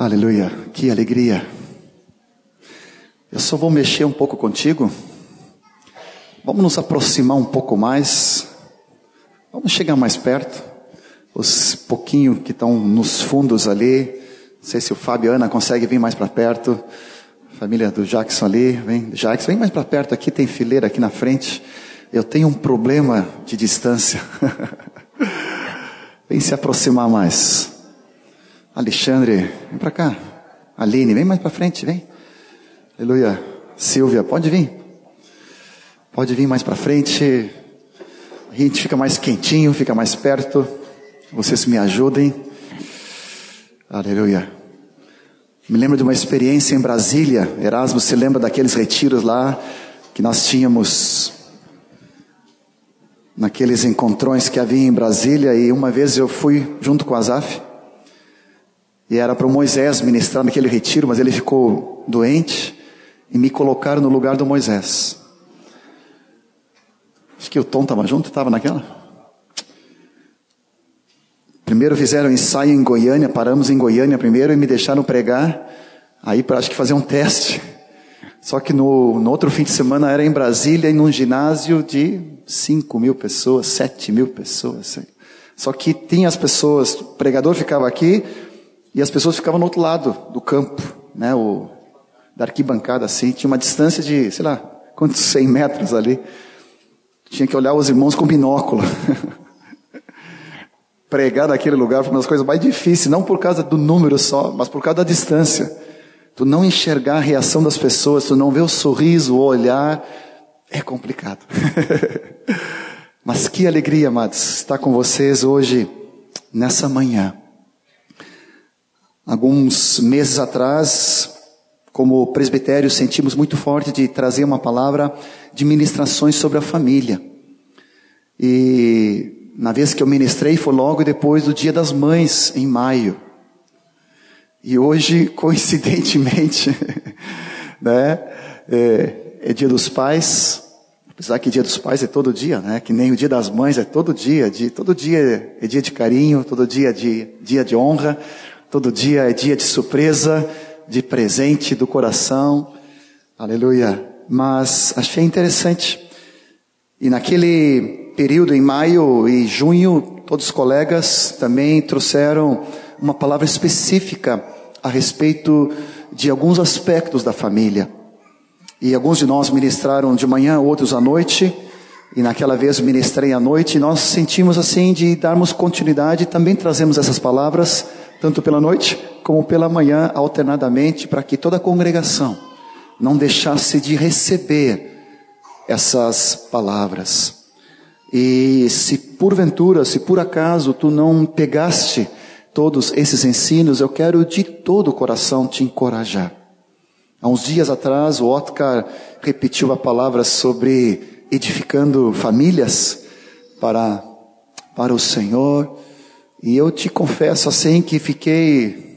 Aleluia, que alegria. Eu só vou mexer um pouco contigo. Vamos nos aproximar um pouco mais. Vamos chegar mais perto. Os pouquinho que estão nos fundos ali. Não sei se o Fábio e a Ana conseguem vir mais para perto. Família do Jackson ali. Jackson, vem mais para perto aqui. Tem fileira aqui na frente. Eu tenho um problema de distância. Vem se aproximar mais. Alexandre, vem para cá. Aline, vem mais para frente, vem. Aleluia. Silvia, pode vir. Pode vir mais para frente. A gente fica mais quentinho, fica mais perto. Vocês me ajudem. Aleluia. Me lembro de uma experiência em Brasília. Erasmo se lembra daqueles retiros lá que nós tínhamos, naqueles encontrões que havia em Brasília. E uma vez eu fui junto com a Azaf. E era para o Moisés ministrar naquele retiro, mas ele ficou doente. E me colocaram no lugar do Moisés. Acho que o Tom estava junto, estava naquela. Primeiro fizeram um ensaio em Goiânia, paramos em Goiânia primeiro e me deixaram pregar. Aí para acho que fazer um teste. Só que no outro fim de semana era em Brasília, em um ginásio de 5.000 pessoas, 7.000 pessoas. Só que tinha as pessoas, o pregador ficava aqui e as pessoas ficavam no outro lado do campo, né? Da arquibancada assim, tinha uma distância de, sei lá, quantos 100 metros ali. Tinha que olhar os irmãos com binóculo. Pregar naquele lugar foi uma das coisas mais difíceis, não por causa do número só, mas por causa da distância. Tu não enxergar a reação das pessoas, tu não ver o sorriso, o olhar, é complicado. Mas que alegria, amados, estar com vocês hoje, nessa manhã. Alguns meses atrás, como presbitério, sentimos muito forte de trazer uma palavra de ministrações sobre a família. E na vez que eu ministrei foi logo depois do Dia das Mães, em maio. E hoje, coincidentemente, né, é Dia dos Pais. Apesar que Dia dos Pais é todo dia, né? Que nem o Dia das Mães é todo dia. Todo dia é dia de carinho, todo dia é dia de honra, todo dia é dia de surpresa, de presente do coração. Aleluia. Mas achei interessante. E naquele período, em maio e junho, todos os colegas também trouxeram uma palavra específica a respeito de alguns aspectos da família. E alguns de nós ministraram de manhã, outros à noite. E naquela vez eu ministrei à noite. E nós sentimos assim de darmos continuidade. Também trazemos essas palavras, tanto pela noite como pela manhã, alternadamente, para que toda a congregação não deixasse de receber essas palavras. E se porventura, se por acaso tu não pegaste todos esses ensinos, eu quero de todo o coração te encorajar. Há uns dias atrás o Otcar repetiu a palavra sobre edificando famílias para o Senhor. E eu te confesso assim que fiquei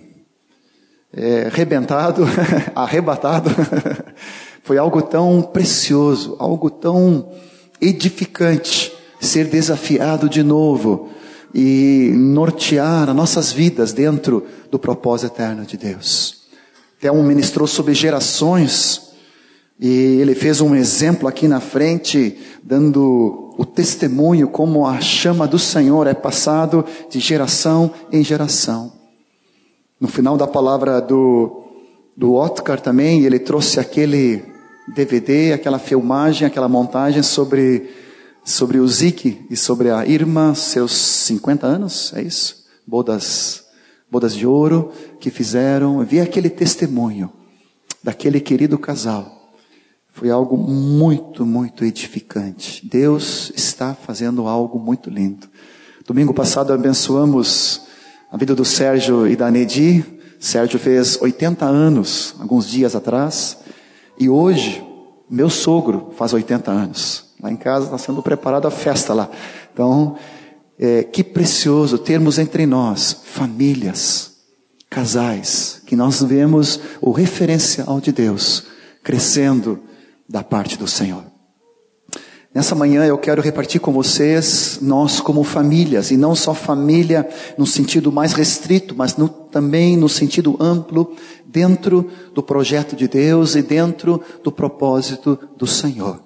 arrebatado. Foi algo tão precioso, algo tão edificante, ser desafiado de novo e nortear as nossas vidas dentro do propósito eterno de Deus. Thelmo ministrou sobre gerações e ele fez um exemplo aqui na frente, dando o testemunho como a chama do Senhor é passado de geração em geração. No final da palavra do Otcar também, ele trouxe aquele DVD, aquela filmagem, aquela montagem sobre o Zique e sobre a Irma, seus 50 anos, é isso? Bodas de ouro que fizeram. Eu vi aquele testemunho daquele querido casal. Foi algo muito, muito edificante. Deus está fazendo algo muito lindo. Domingo passado abençoamos a vida do Sérgio e da Nedi. Sérgio fez 80 anos, alguns dias atrás. E hoje, meu sogro faz 80 anos. Lá em casa está sendo preparada a festa lá. Então, que precioso termos entre nós famílias, casais, que nós vemos o referencial de Deus crescendo da parte do Senhor. Nessa manhã eu quero repartir com vocês, nós como famílias, e não só família no sentido mais restrito, mas no também no sentido amplo, dentro do projeto de Deus e dentro do propósito do Senhor.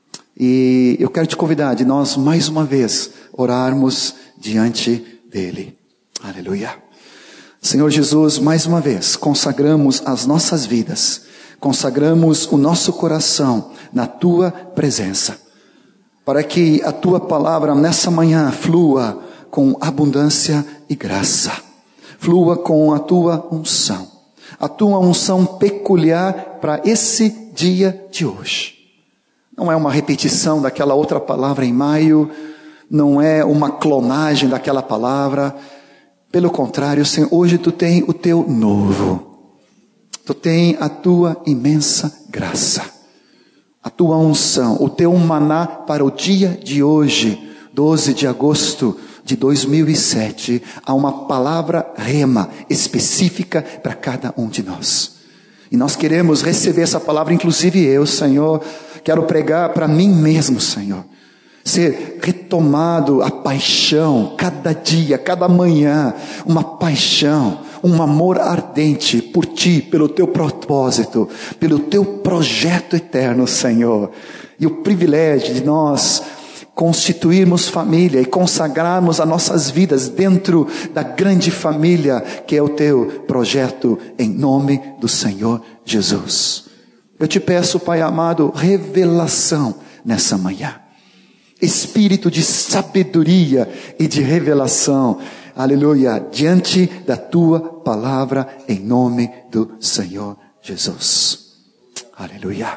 E eu quero te convidar de nós, mais uma vez, orarmos diante dele. Aleluia. Senhor Jesus, mais uma vez, consagramos as nossas vidas, consagramos o nosso coração na Tua presença, para que a Tua palavra nessa manhã flua com abundância e graça, flua com a Tua unção peculiar para esse dia de hoje. Não é uma repetição daquela outra palavra em maio, não é uma clonagem daquela palavra. Pelo contrário, Senhor, hoje Tu tem o Teu novo. Tu tem a Tua imensa graça, a Tua unção, o Teu maná para o dia de hoje, 12 de agosto de 2007. Há uma palavra rema específica para cada um de nós. E nós queremos receber essa palavra, inclusive eu, Senhor, quero pregar para mim mesmo, Senhor. Ser retomado a paixão, cada dia, cada manhã, uma paixão, um amor ardente por Ti, pelo Teu propósito, pelo Teu projeto eterno, Senhor. E o privilégio de nós constituirmos família e consagrarmos as nossas vidas dentro da grande família que é o Teu projeto, em nome do Senhor Jesus. Eu te peço, Pai amado, revelação nessa manhã. Espírito de sabedoria e de revelação, aleluia, diante da Tua palavra, em nome do Senhor Jesus. Aleluia.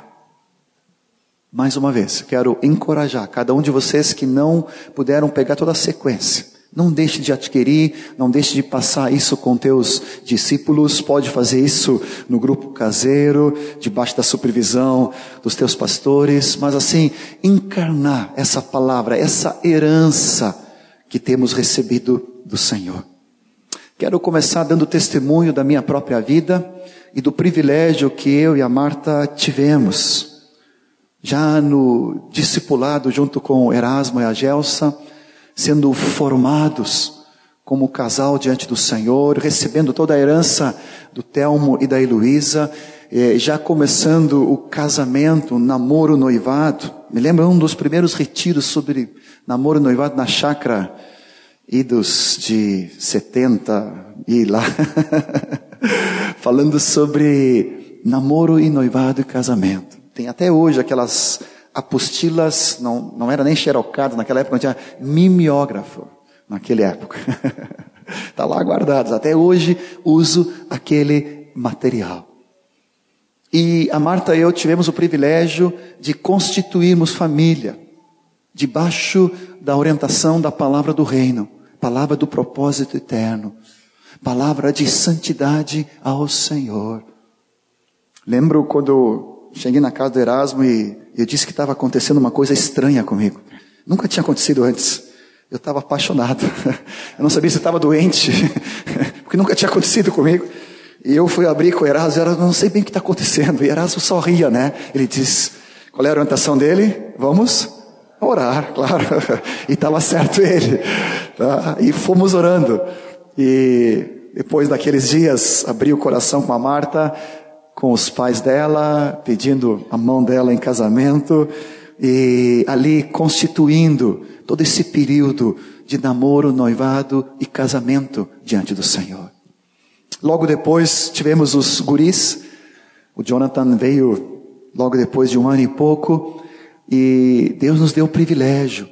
Mais uma vez, quero encorajar cada um de vocês que não puderam pegar toda a sequência. Não deixe de adquirir, não deixe de passar isso com teus discípulos. Pode fazer isso no grupo caseiro, debaixo da supervisão dos teus pastores. Mas assim, encarnar essa palavra, essa herança que temos recebido do Senhor. Quero começar dando testemunho da minha própria vida e do privilégio que eu e a Marta tivemos. Já no discipulado junto com o Erasmo e a Gelsa, sendo formados como casal diante do Senhor, recebendo toda a herança do Telmo e da Heloísa, já começando o casamento, namoro, noivado. Me lembro um dos primeiros retiros sobre namoro, noivado na chácara, idos de 70 e lá, falando sobre namoro e noivado e casamento. Tem até hoje aquelas apostilas, não era nem xerocado, naquela época não tinha mimeógrafo, naquela época. Está lá guardados, até hoje uso aquele material. E a Marta e eu tivemos o privilégio de constituirmos família, debaixo da orientação da palavra do reino, palavra do propósito eterno, palavra de santidade ao Senhor. Lembro quando cheguei na casa do Erasmo e eu disse que estava acontecendo uma coisa estranha comigo. Nunca tinha acontecido antes. Eu estava apaixonado. Eu não sabia se estava doente, porque nunca tinha acontecido comigo. E eu fui abrir com o Erasmo, eu não sei bem o que está acontecendo. E Erasmo só ria, né? Ele disse, qual é a orientação dele? Vamos orar, claro. E estava certo ele. Tá? E fomos orando. E depois daqueles dias, abri o coração com a Marta, com os pais dela, pedindo a mão dela em casamento, e ali constituindo todo esse período de namoro, noivado e casamento diante do Senhor. Logo depois tivemos os guris. O Jonathan veio logo depois de 1 ano e pouco, e Deus nos deu o privilégio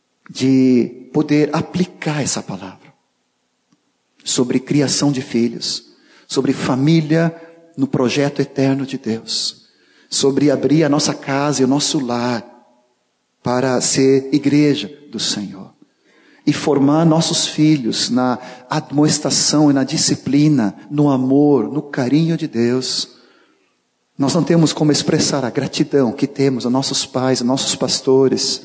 de poder aplicar essa palavra sobre criação de filhos, sobre família no projeto eterno de Deus, sobre abrir a nossa casa e o nosso lar para ser igreja do Senhor e formar nossos filhos na admoestação e na disciplina, no amor, no carinho de Deus. Nós não temos como expressar a gratidão que temos aos nossos pais, aos nossos pastores,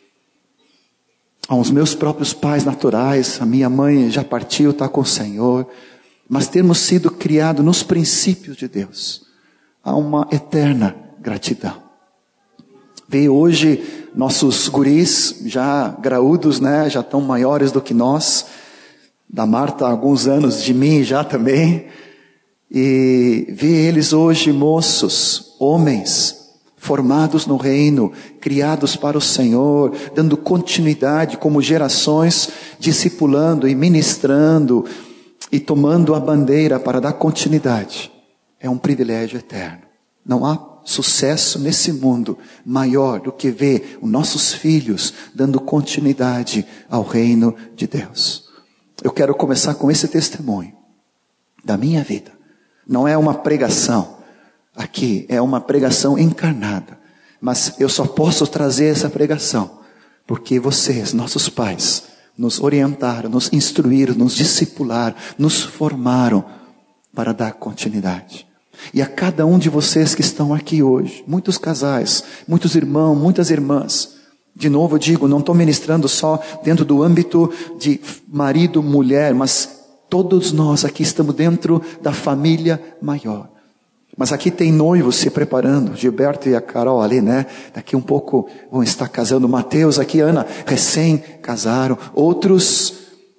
aos meus próprios pais naturais. A minha mãe já partiu, está com o Senhor. Mas termos sido criados nos princípios de Deus, há uma eterna gratidão. Veio hoje nossos guris, já graúdos, né, já estão maiores do que nós, da Marta há alguns anos, de mim já também, e ver eles hoje moços, homens, formados no reino, criados para o Senhor, dando continuidade como gerações, discipulando e ministrando e tomando a bandeira para dar continuidade. É um privilégio eterno. Não há sucesso nesse mundo maior do que ver os nossos filhos dando continuidade ao reino de Deus. Eu quero começar com esse testemunho da minha vida. Não é uma pregação aqui, é uma pregação encarnada. Mas eu só posso trazer essa pregação porque vocês, nossos pais, nos orientaram, nos instruíram, nos discipularam, nos formaram para dar continuidade. E a cada um de vocês que estão aqui hoje, muitos casais, muitos irmãos, muitas irmãs, de novo eu digo, não estou ministrando só dentro do âmbito de marido, mulher, mas todos nós aqui estamos dentro da família maior. Mas aqui tem noivos se preparando, Gilberto e a Carol ali, né? Daqui um pouco vão estar casando, Mateus aqui, Ana, recém casaram, outros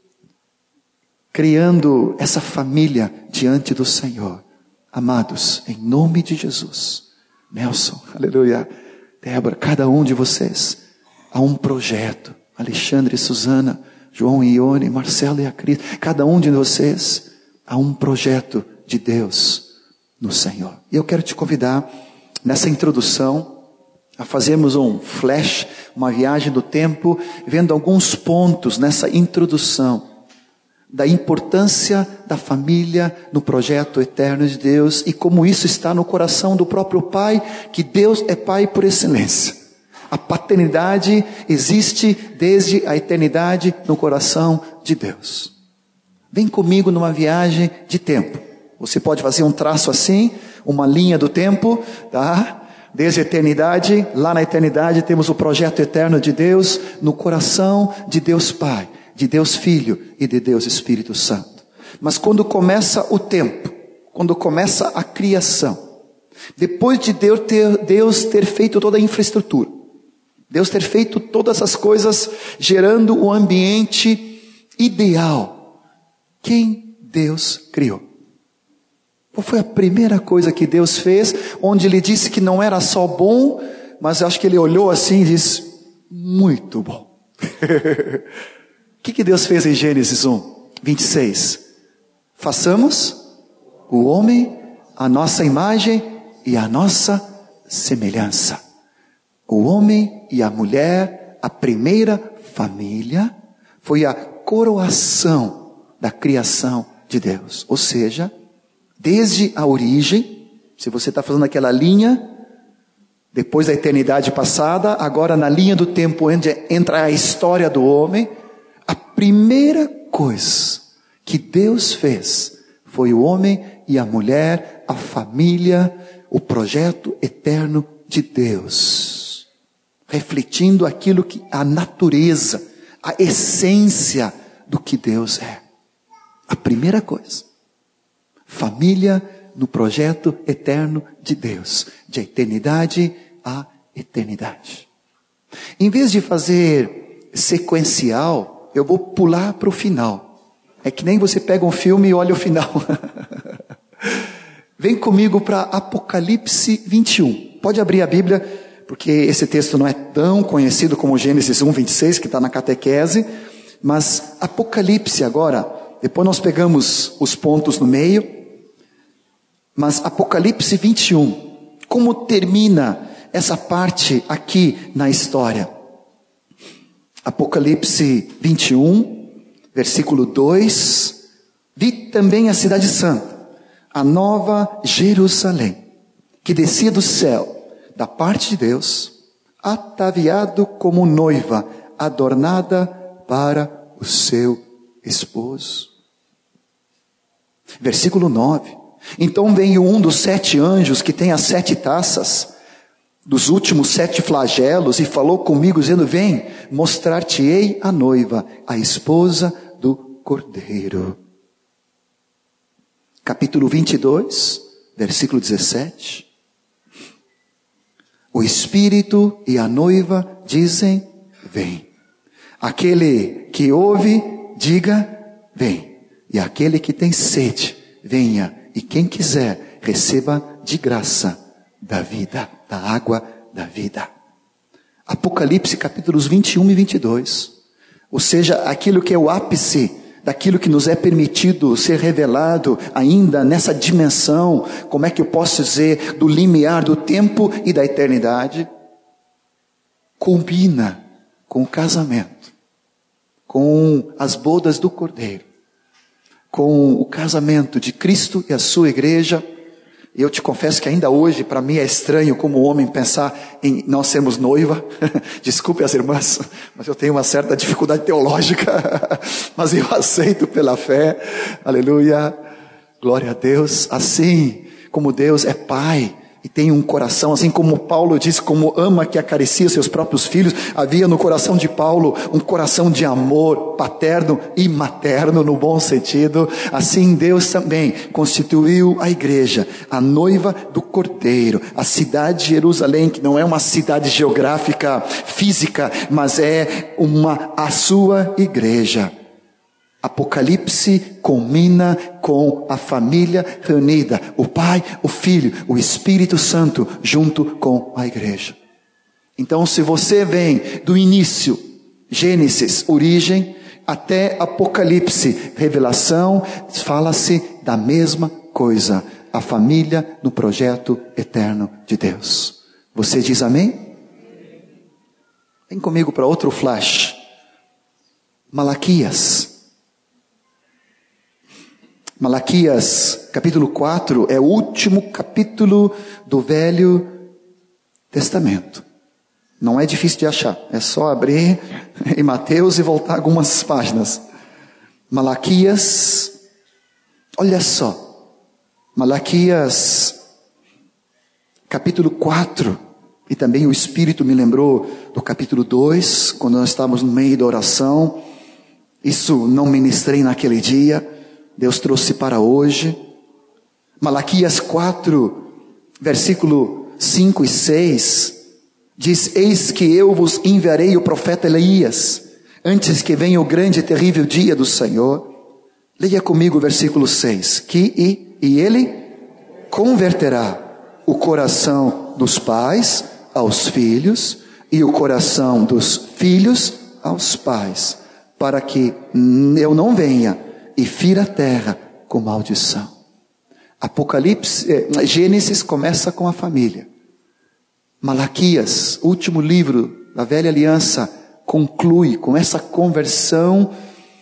criando essa família diante do Senhor. Amados, em nome de Jesus, Nelson, aleluia, Débora, cada um de vocês, há um projeto, Alexandre e Suzana, João e Ione, Marcelo e a Cris, cada um de vocês, há um projeto de Deus no Senhor. E eu quero te convidar, nessa introdução, a fazermos um flash, uma viagem do tempo, vendo alguns pontos nessa introdução, da importância da família no projeto eterno de Deus e como isso está no coração do próprio Pai, que Deus é Pai por excelência. A paternidade existe desde a eternidade no coração de Deus. Vem comigo numa viagem de tempo. Você pode fazer um traço assim, uma linha do tempo, tá? Desde a eternidade, lá na eternidade temos o projeto eterno de Deus no coração de Deus Pai, de Deus Filho e de Deus Espírito Santo. Mas quando começa o tempo, quando começa a criação, depois de Deus ter feito toda a infraestrutura, Deus ter feito todas as coisas, gerando um ambiente ideal, quem Deus criou? Qual foi a primeira coisa que Deus fez, onde Ele disse que não era só bom, mas eu acho que Ele olhou assim e disse, muito bom. O que Deus fez em Gênesis 1:26? Façamos o homem a nossa imagem e a nossa semelhança. O homem e a mulher, a primeira família, foi a coroação da criação de Deus. Ou seja, desde a origem, se você está fazendo aquela linha, depois da eternidade passada, agora na linha do tempo onde entra a história do homem, a primeira coisa que Deus fez foi o homem e a mulher, a família, o projeto eterno de Deus, refletindo aquilo que a natureza, a essência do que Deus é. A primeira coisa, família no projeto eterno de Deus, de eternidade a eternidade. Em vez de fazer sequencial, eu vou pular para o final. É que nem você pega um filme e olha o final. Vem comigo para Apocalipse 21. Pode abrir a Bíblia, porque esse texto não é tão conhecido como Gênesis 1:26, que está na catequese. Mas Apocalipse agora, depois nós pegamos os pontos no meio. Mas Apocalipse 21, como termina essa parte aqui na história? Apocalipse 21, versículo 2. Vi também a cidade santa, a nova Jerusalém, que descia do céu, da parte de Deus, ataviado como noiva, adornada para o seu esposo. Versículo 9. Então veio um dos 7 anjos que tem as 7 taças, dos últimos 7 flagelos, e falou comigo, dizendo, vem, mostrar-te-ei a noiva, a esposa do Cordeiro. Capítulo 22, versículo 17. O Espírito e a noiva dizem, vem. Aquele que ouve, diga, vem. E aquele que tem sede, venha. E quem quiser, receba de graça da vida, da água da vida. Apocalipse capítulos 21 e 22. Ou seja, aquilo que é o ápice daquilo que nos é permitido ser revelado ainda nessa dimensão, como é que eu posso dizer, do limiar do tempo e da eternidade, combina com o casamento, com as bodas do Cordeiro, com o casamento de Cristo e a sua igreja. Eu te confesso que ainda hoje, para mim é estranho como homem pensar em nós sermos noiva. Desculpe as irmãs, mas eu tenho uma certa dificuldade teológica. Mas eu aceito pela fé. Aleluia. Glória a Deus. Assim como Deus é Pai e tem um coração, assim como Paulo diz, como ama que acaricia seus próprios filhos, havia no coração de Paulo um coração de amor paterno e materno no bom sentido. Assim Deus também constituiu a igreja, a noiva do Cordeiro, a cidade de Jerusalém, que não é uma cidade geográfica, física, mas é a sua igreja. Apocalipse culmina com a família reunida, o Pai, o Filho, o Espírito Santo, junto com a igreja. Então, se você vem do início, Gênesis, origem, até Apocalipse, revelação, fala-se da mesma coisa, a família no projeto eterno de Deus. Você diz amém? Vem comigo para outro flash. Malaquias, capítulo 4, é o último capítulo do Velho Testamento. Não é difícil de achar, é só abrir em Mateus e voltar algumas páginas. Malaquias, olha só, Malaquias, capítulo 4, e também o Espírito me lembrou do capítulo 2, quando nós estávamos no meio da oração. Isso não ministrei naquele dia, Deus trouxe para hoje. Malaquias 4, versículo 5 e 6, diz: Eis que eu vos enviarei o profeta Elias, antes que venha o grande e terrível dia do Senhor. Leia comigo o versículo 6. E ele converterá o coração dos pais aos filhos, e o coração dos filhos aos pais, para que eu não venha e fira a terra com maldição. Gênesis começa com a família. Malaquias, último livro da velha aliança, conclui com essa conversão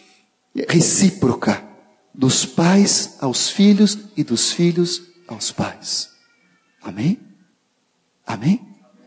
recíproca dos pais aos filhos e dos filhos aos pais. Amém? Amém?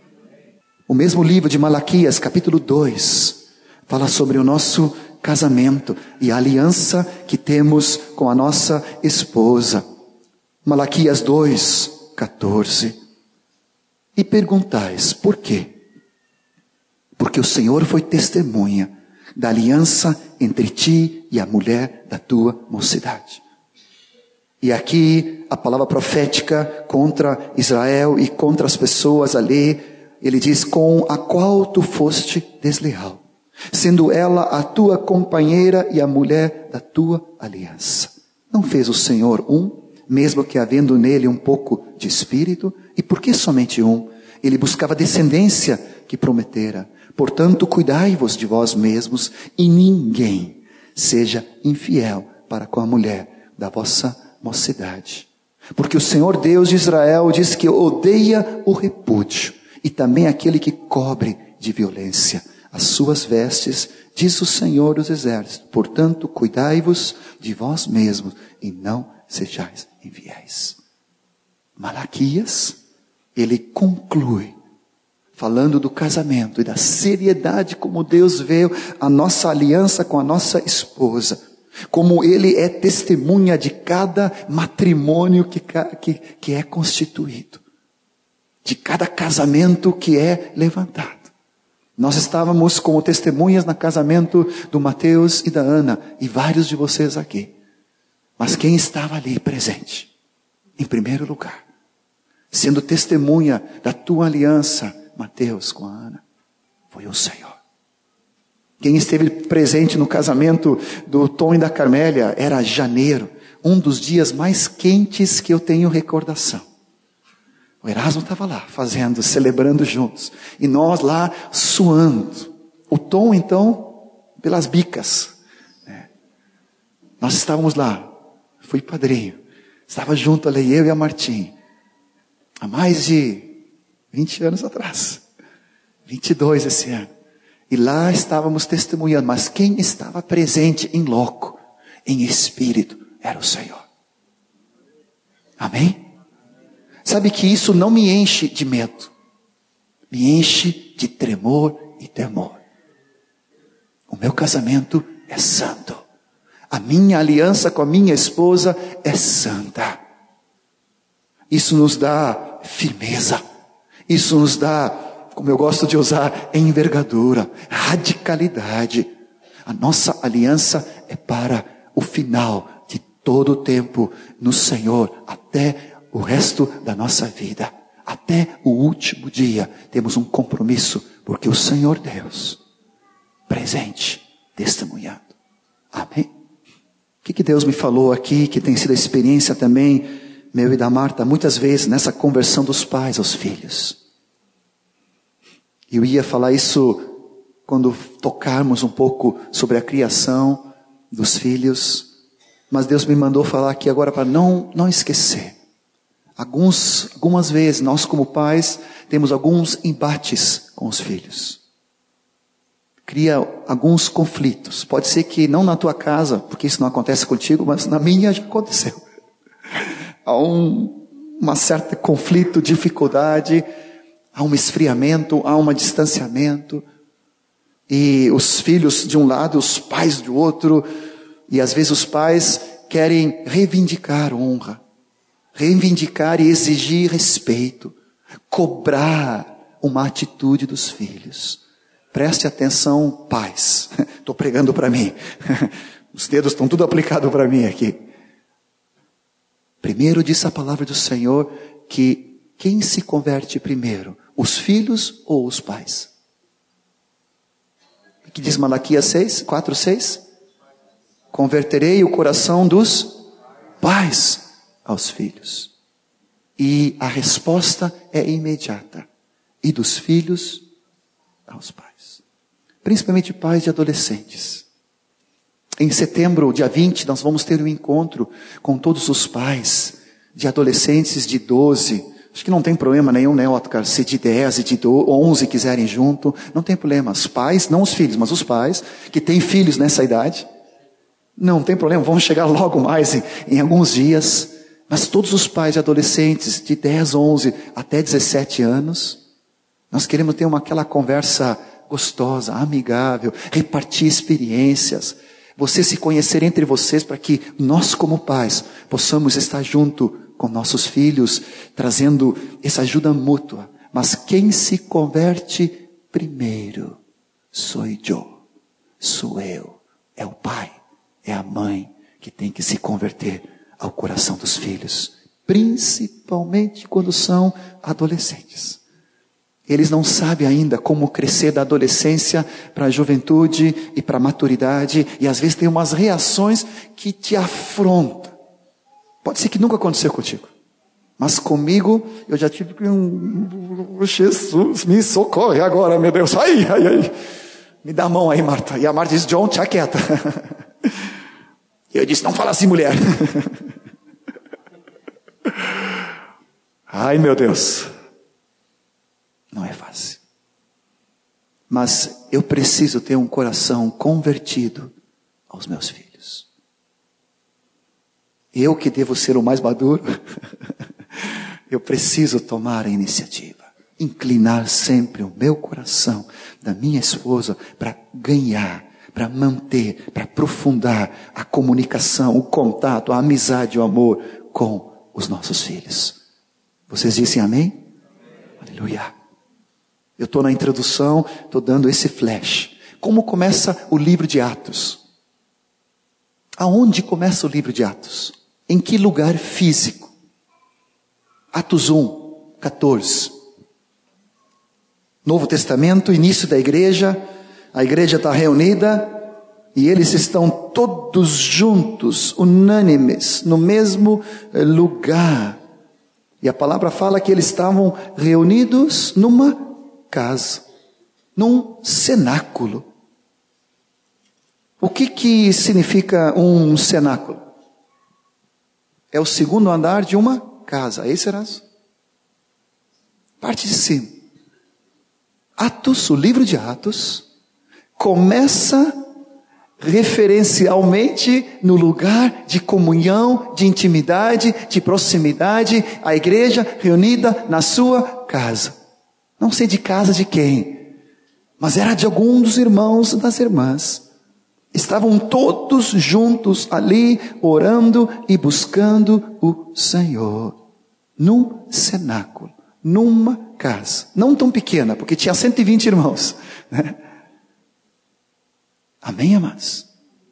O mesmo livro de Malaquias, capítulo 2, fala sobre o nosso casamento e a aliança que temos com a nossa esposa. Malaquias 2, 14. E perguntais, por quê? Porque o Senhor foi testemunha da aliança entre ti e a mulher da tua mocidade. E aqui a palavra profética contra Israel e contra as pessoas ali, ele diz: com a qual tu foste desleal, sendo ela a tua companheira e a mulher da tua aliança. Não fez o Senhor mesmo que havendo nele um pouco de espírito? E por que somente Ele buscava descendência que prometera. Portanto, cuidai-vos de vós mesmos, e ninguém seja infiel para com a mulher da vossa mocidade. Porque o Senhor Deus de Israel diz que odeia o repúdio, e também aquele que cobre de violência as suas vestes, diz o Senhor dos Exércitos. Portanto, cuidai-vos de vós mesmos e não sejais infiéis. Malaquias, ele conclui, falando do casamento e da seriedade como Deus vê a nossa aliança com a nossa esposa, como ele é testemunha de cada matrimônio que é constituído, de cada casamento que é levantado. Nós estávamos como testemunhas no casamento do Mateus e da Ana, e vários de vocês aqui. Mas quem estava ali presente, em primeiro lugar, sendo testemunha da tua aliança, Mateus, com a Ana, foi o Senhor. Quem esteve presente no casamento do Tom e da Carmélia, era janeiro, um dos dias mais quentes que eu tenho recordação. O Erasmo estava lá, celebrando juntos. E nós lá, suando. O Tom, então, pelas bicas. Nós estávamos lá. Fui padrinho. Estava junto ali, eu e a Martim. Há mais de 20 anos atrás. 22 esse ano. E lá estávamos testemunhando. Mas quem estava presente em loco, em espírito, era o Senhor. Amém? Sabe que isso não me enche de medo. Me enche de tremor e temor. O meu casamento é santo. A minha aliança com a minha esposa é santa. Isso nos dá firmeza. Isso nos dá, como eu gosto de usar, envergadura, radicalidade. A nossa aliança é para o final de todo o tempo no Senhor, até o resto da nossa vida. Até o último dia temos um compromisso, porque o Senhor Deus, presente, testemunhando. Amém? O que Deus me falou aqui, que tem sido a experiência também, meu e da Marta, muitas vezes nessa conversão dos pais aos filhos. Eu ia falar isso quando tocarmos um pouco sobre a criação dos filhos, mas Deus me mandou falar aqui agora para não esquecer. Algumas vezes, nós como pais, temos alguns embates com os filhos. Cria alguns conflitos. Pode ser que não na tua casa, porque isso não acontece contigo, mas na minha já aconteceu. Há uma certa conflito, dificuldade, há um esfriamento, há um distanciamento. E os filhos de um lado, os pais do outro, e às vezes os pais querem reivindicar honra. Reivindicar e exigir respeito, cobrar uma atitude dos filhos. Preste atenção, pais. Estou pregando para mim. Os dedos estão tudo aplicados para mim aqui. Primeiro diz a palavra do Senhor que quem se converte primeiro? Os filhos ou os pais? O que diz Malaquias 4:6? Converterei o coração dos pais aos filhos. E a resposta é imediata. E dos filhos aos pais. Principalmente pais de adolescentes. Em setembro, dia 20, nós vamos ter um encontro com todos os pais de adolescentes de 12. Acho que não tem problema nenhum, né, Otcar? Se de 10 e de 11 quiserem junto, não tem problema. Os pais, não os filhos, mas os pais que têm filhos nessa idade. Não tem problema, vamos chegar logo mais em alguns dias. Mas todos os pais de adolescentes de 10, 11 até 17 anos, nós queremos ter aquela conversa gostosa, amigável, repartir experiências, vocês se conhecerem entre vocês para que nós como pais possamos estar junto com nossos filhos, trazendo essa ajuda mútua. Mas quem se converte primeiro sou eu, é o pai, é a mãe que tem que se converter ao coração dos filhos, principalmente quando são adolescentes. Eles não sabem ainda como crescer da adolescência para a juventude e para a maturidade, e às vezes tem umas reações que te afrontam. Pode ser que nunca aconteceu contigo, mas comigo eu já tive que Jesus, me socorre agora, meu Deus, ai, me dá a mão aí, Marta. E a Marta disse, John, tia quieta. E eu disse, não fala assim, mulher. Ai, meu Deus. Não é fácil. Mas eu preciso ter um coração convertido aos meus filhos. Eu que devo ser o mais maduro, eu preciso tomar a iniciativa. Inclinar sempre o meu coração da minha esposa para ganhar, para manter, para aprofundar a comunicação, o contato, a amizade, o amor com os nossos filhos. Vocês dizem amém? Aleluia. Eu estou na introdução, estou dando esse flash. Como começa o livro de Atos? Aonde começa o livro de Atos? Em que lugar físico? Atos 1:14. Novo Testamento, início da igreja, A igreja está reunida e eles estão todos juntos, unânimes, no mesmo lugar. E a palavra fala que eles estavam reunidos numa casa, num cenáculo. O que significa um cenáculo? É o segundo andar de uma casa. Aí serás? Parte de cima. Atos, o livro de Atos, começa referencialmente no lugar de comunhão, de intimidade, de proximidade, a igreja reunida na sua casa. Não sei de casa de quem, mas era de algum dos irmãos e das irmãs. Estavam todos juntos ali, orando e buscando o Senhor, num cenáculo, numa casa, não tão pequena, porque tinha 120 irmãos, né? Amém, amados?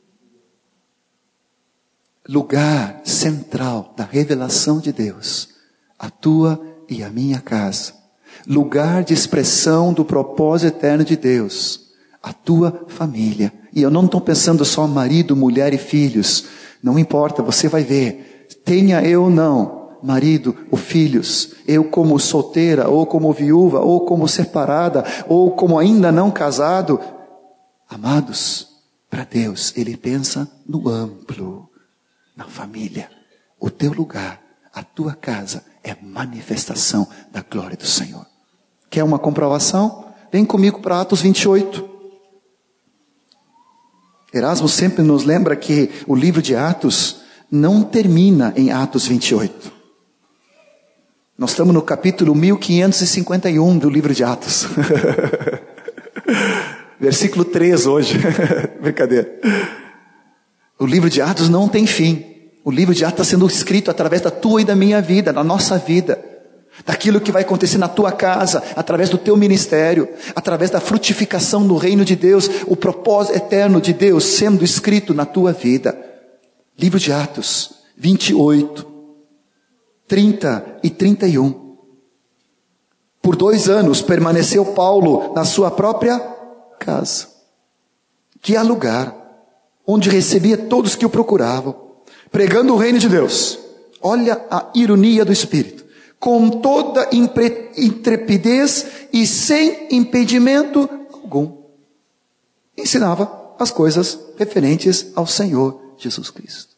Lugar central da revelação de Deus, a tua e a minha casa. Lugar de expressão do propósito eterno de Deus, a tua família. E eu não estou pensando só marido, mulher e filhos. Não importa, você vai ver. Tenha eu ou não, marido ou filhos. Eu como solteira, ou como viúva, ou como separada, ou como ainda não casado. Amados, para Deus, Ele pensa no amplo, na família. O teu lugar, a tua casa, é manifestação da glória do Senhor. Quer uma comprovação? Vem comigo para Atos 28. Erasmo sempre nos lembra que o livro de Atos não termina em Atos 28. Nós estamos no capítulo 1551 do livro de Atos. Versículo 3 hoje. Brincadeira. O livro de Atos não tem fim. O livro de Atos está sendo escrito através da tua e da minha vida, da nossa vida. Daquilo que vai acontecer na tua casa, através do teu ministério, através da frutificação do reino de Deus, o propósito eterno de Deus sendo escrito na tua vida. Livro de Atos 28, 30 e 31. Por 2 anos permaneceu Paulo na sua própria casa, que é lugar onde recebia todos que o procuravam, pregando o reino de Deus. Olha a ironia do Espírito. Com toda intrepidez e sem impedimento algum. Ensinava as coisas referentes ao Senhor Jesus Cristo.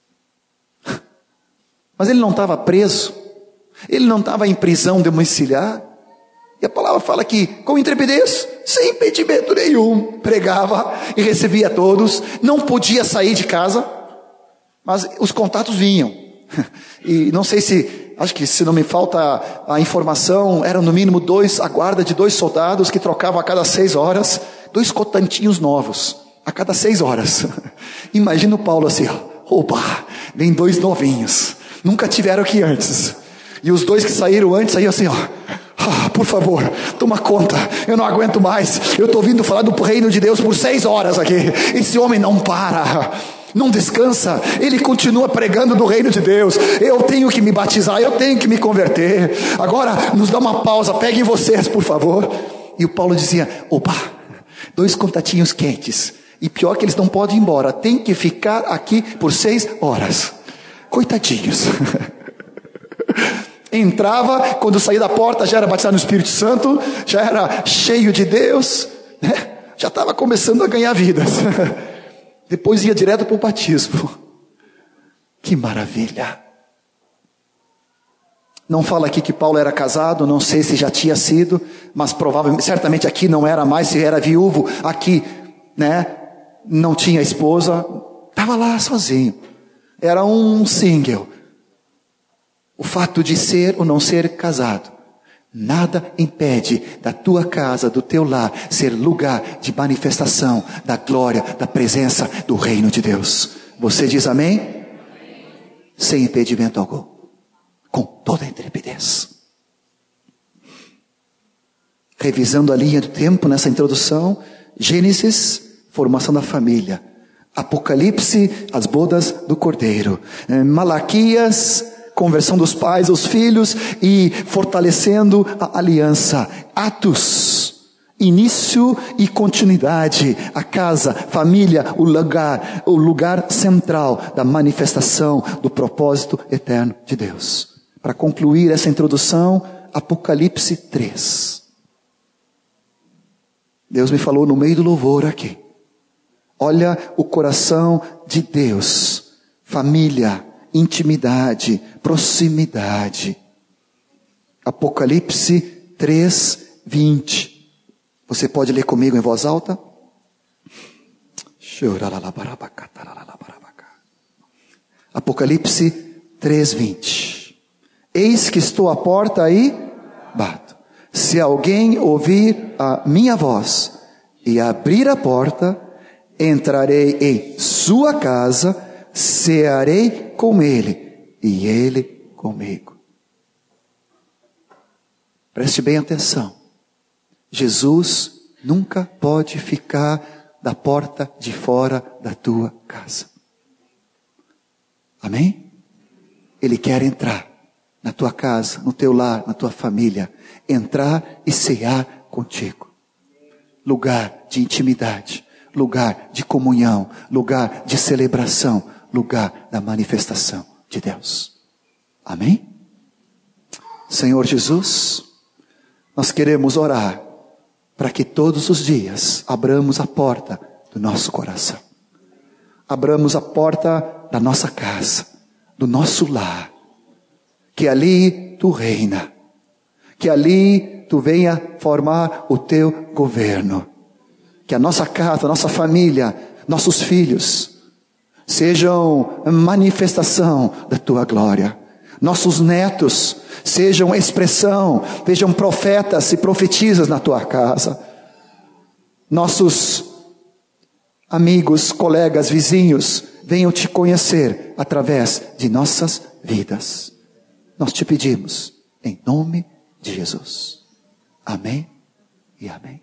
Mas ele não estava preso. Ele não estava em prisão domiciliar. E a palavra fala que, com intrepidez, sem impedimento nenhum, pregava e recebia a todos. Não podia sair de casa, mas os contatos vinham. E não sei se, acho que se não me falta a informação, eram no mínimo a guarda de 2 soldados que trocavam a cada 6 horas, 2 cotantinhos novos, a cada 6 horas. Imagina o Paulo assim, opa, vem 2 novinhos, nunca tiveram aqui antes. E os 2 que saíram antes, saíram assim, por favor, toma conta, eu não aguento mais, eu estou ouvindo falar do reino de Deus por 6 horas aqui, esse homem não para. Não descansa, ele continua pregando do reino de Deus. Eu tenho que me batizar, eu tenho que me converter. Agora, nos dá uma pausa, peguem vocês, por favor. E o Paulo dizia, opa, 2 contatinhos quentes. E pior que eles não podem ir embora, tem que ficar aqui por 6 horas. Coitadinhos. Entrava, quando saía da porta, já era batizado no Espírito Santo, já era cheio de Deus, né? Já estava começando a ganhar vidas. Depois ia direto para o batismo. Que maravilha. Não fala aqui que Paulo era casado, não sei se já tinha sido, mas provavelmente, certamente aqui não era mais, se era viúvo, aqui, né, não tinha esposa, estava lá sozinho. Era um single. O fato de ser ou não ser casado, nada impede da tua casa, do teu lar, ser lugar de manifestação da glória, da presença do reino de Deus. Você diz amém? Amém. Sem impedimento algum. Com toda a intrepidez. Revisando a linha do tempo nessa introdução, Gênesis, formação da família. Apocalipse, as bodas do Cordeiro. Malaquias, conversão dos pais aos filhos e fortalecendo a aliança. Atos, Início e continuidade, a casa, família, o lugar central da manifestação do propósito eterno de Deus. Para concluir essa introdução, Apocalipse 3. Deus me falou no meio do louvor aqui. Olha o coração de Deus, família, intimidade, proximidade. Apocalipse 3, 20. Você pode ler comigo em voz alta? Apocalipse 3, 20. Eis que estou à porta e bato. Se alguém ouvir a minha voz e abrir a porta, entrarei em sua casa, cearei com ele e ele comigo. Preste bem atenção. Jesus nunca pode ficar da porta de fora da tua casa. Amém? Ele quer entrar na tua casa, no teu lar, na tua família. Entrar e cear contigo. Lugar de intimidade, lugar de comunhão, lugar de celebração, lugar da manifestação de Deus. Amém? Senhor Jesus, nós queremos orar para que todos os dias abramos a porta do nosso coração. Abramos a porta da nossa casa, do nosso lar. Que ali tu reina. Que ali tu venha formar o teu governo. Que a nossa casa, a nossa família, nossos filhos sejam manifestação da tua glória. Nossos netos sejam expressão, sejam profetas e profetizas na tua casa. Nossos amigos, colegas, vizinhos, venham te conhecer através de nossas vidas. Nós te pedimos, em nome de Jesus. Amém e amém.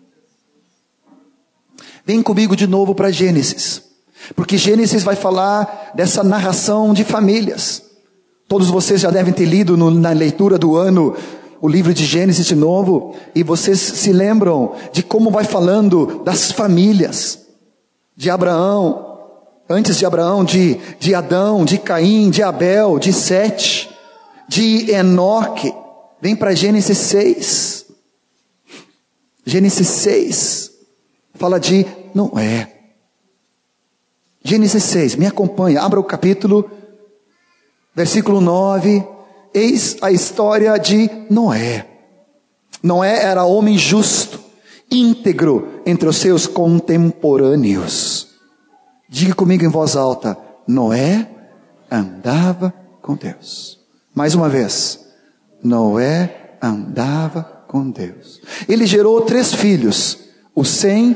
Vem comigo de novo para Gênesis, porque Gênesis vai falar dessa narração de famílias. Todos vocês já devem ter lido na leitura do ano o livro de Gênesis de novo, e vocês se lembram de como vai falando das famílias, de Abraão, antes de Abraão, de Adão, de Caim, de Abel, de Sete, de Enoque. Vem para Gênesis 6. Gênesis 6 fala de Noé. Gênesis 6, me acompanha, abra o capítulo, versículo 9, eis a história de Noé. Noé era homem justo, íntegro entre os seus contemporâneos. Diga comigo em voz alta, Noé andava com Deus. Mais uma vez, Noé andava com Deus. Ele gerou 3 filhos, o Sem,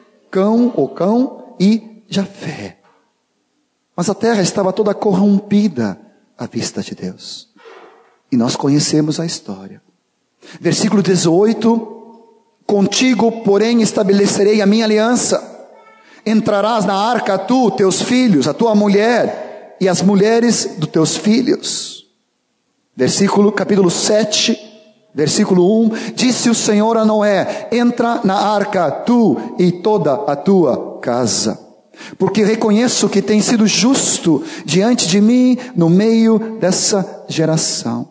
Cão e Jafé. Mas a terra estava toda corrompida à vista de Deus. E nós conhecemos a história. Versículo 18. Contigo, porém, estabelecerei a minha aliança. Entrarás na arca tu, teus filhos, a tua mulher e as mulheres dos teus filhos. Capítulo 7, versículo 1. Disse o Senhor a Noé, entra na arca tu e toda a tua casa. Porque reconheço que tem sido justo diante de mim no meio dessa geração.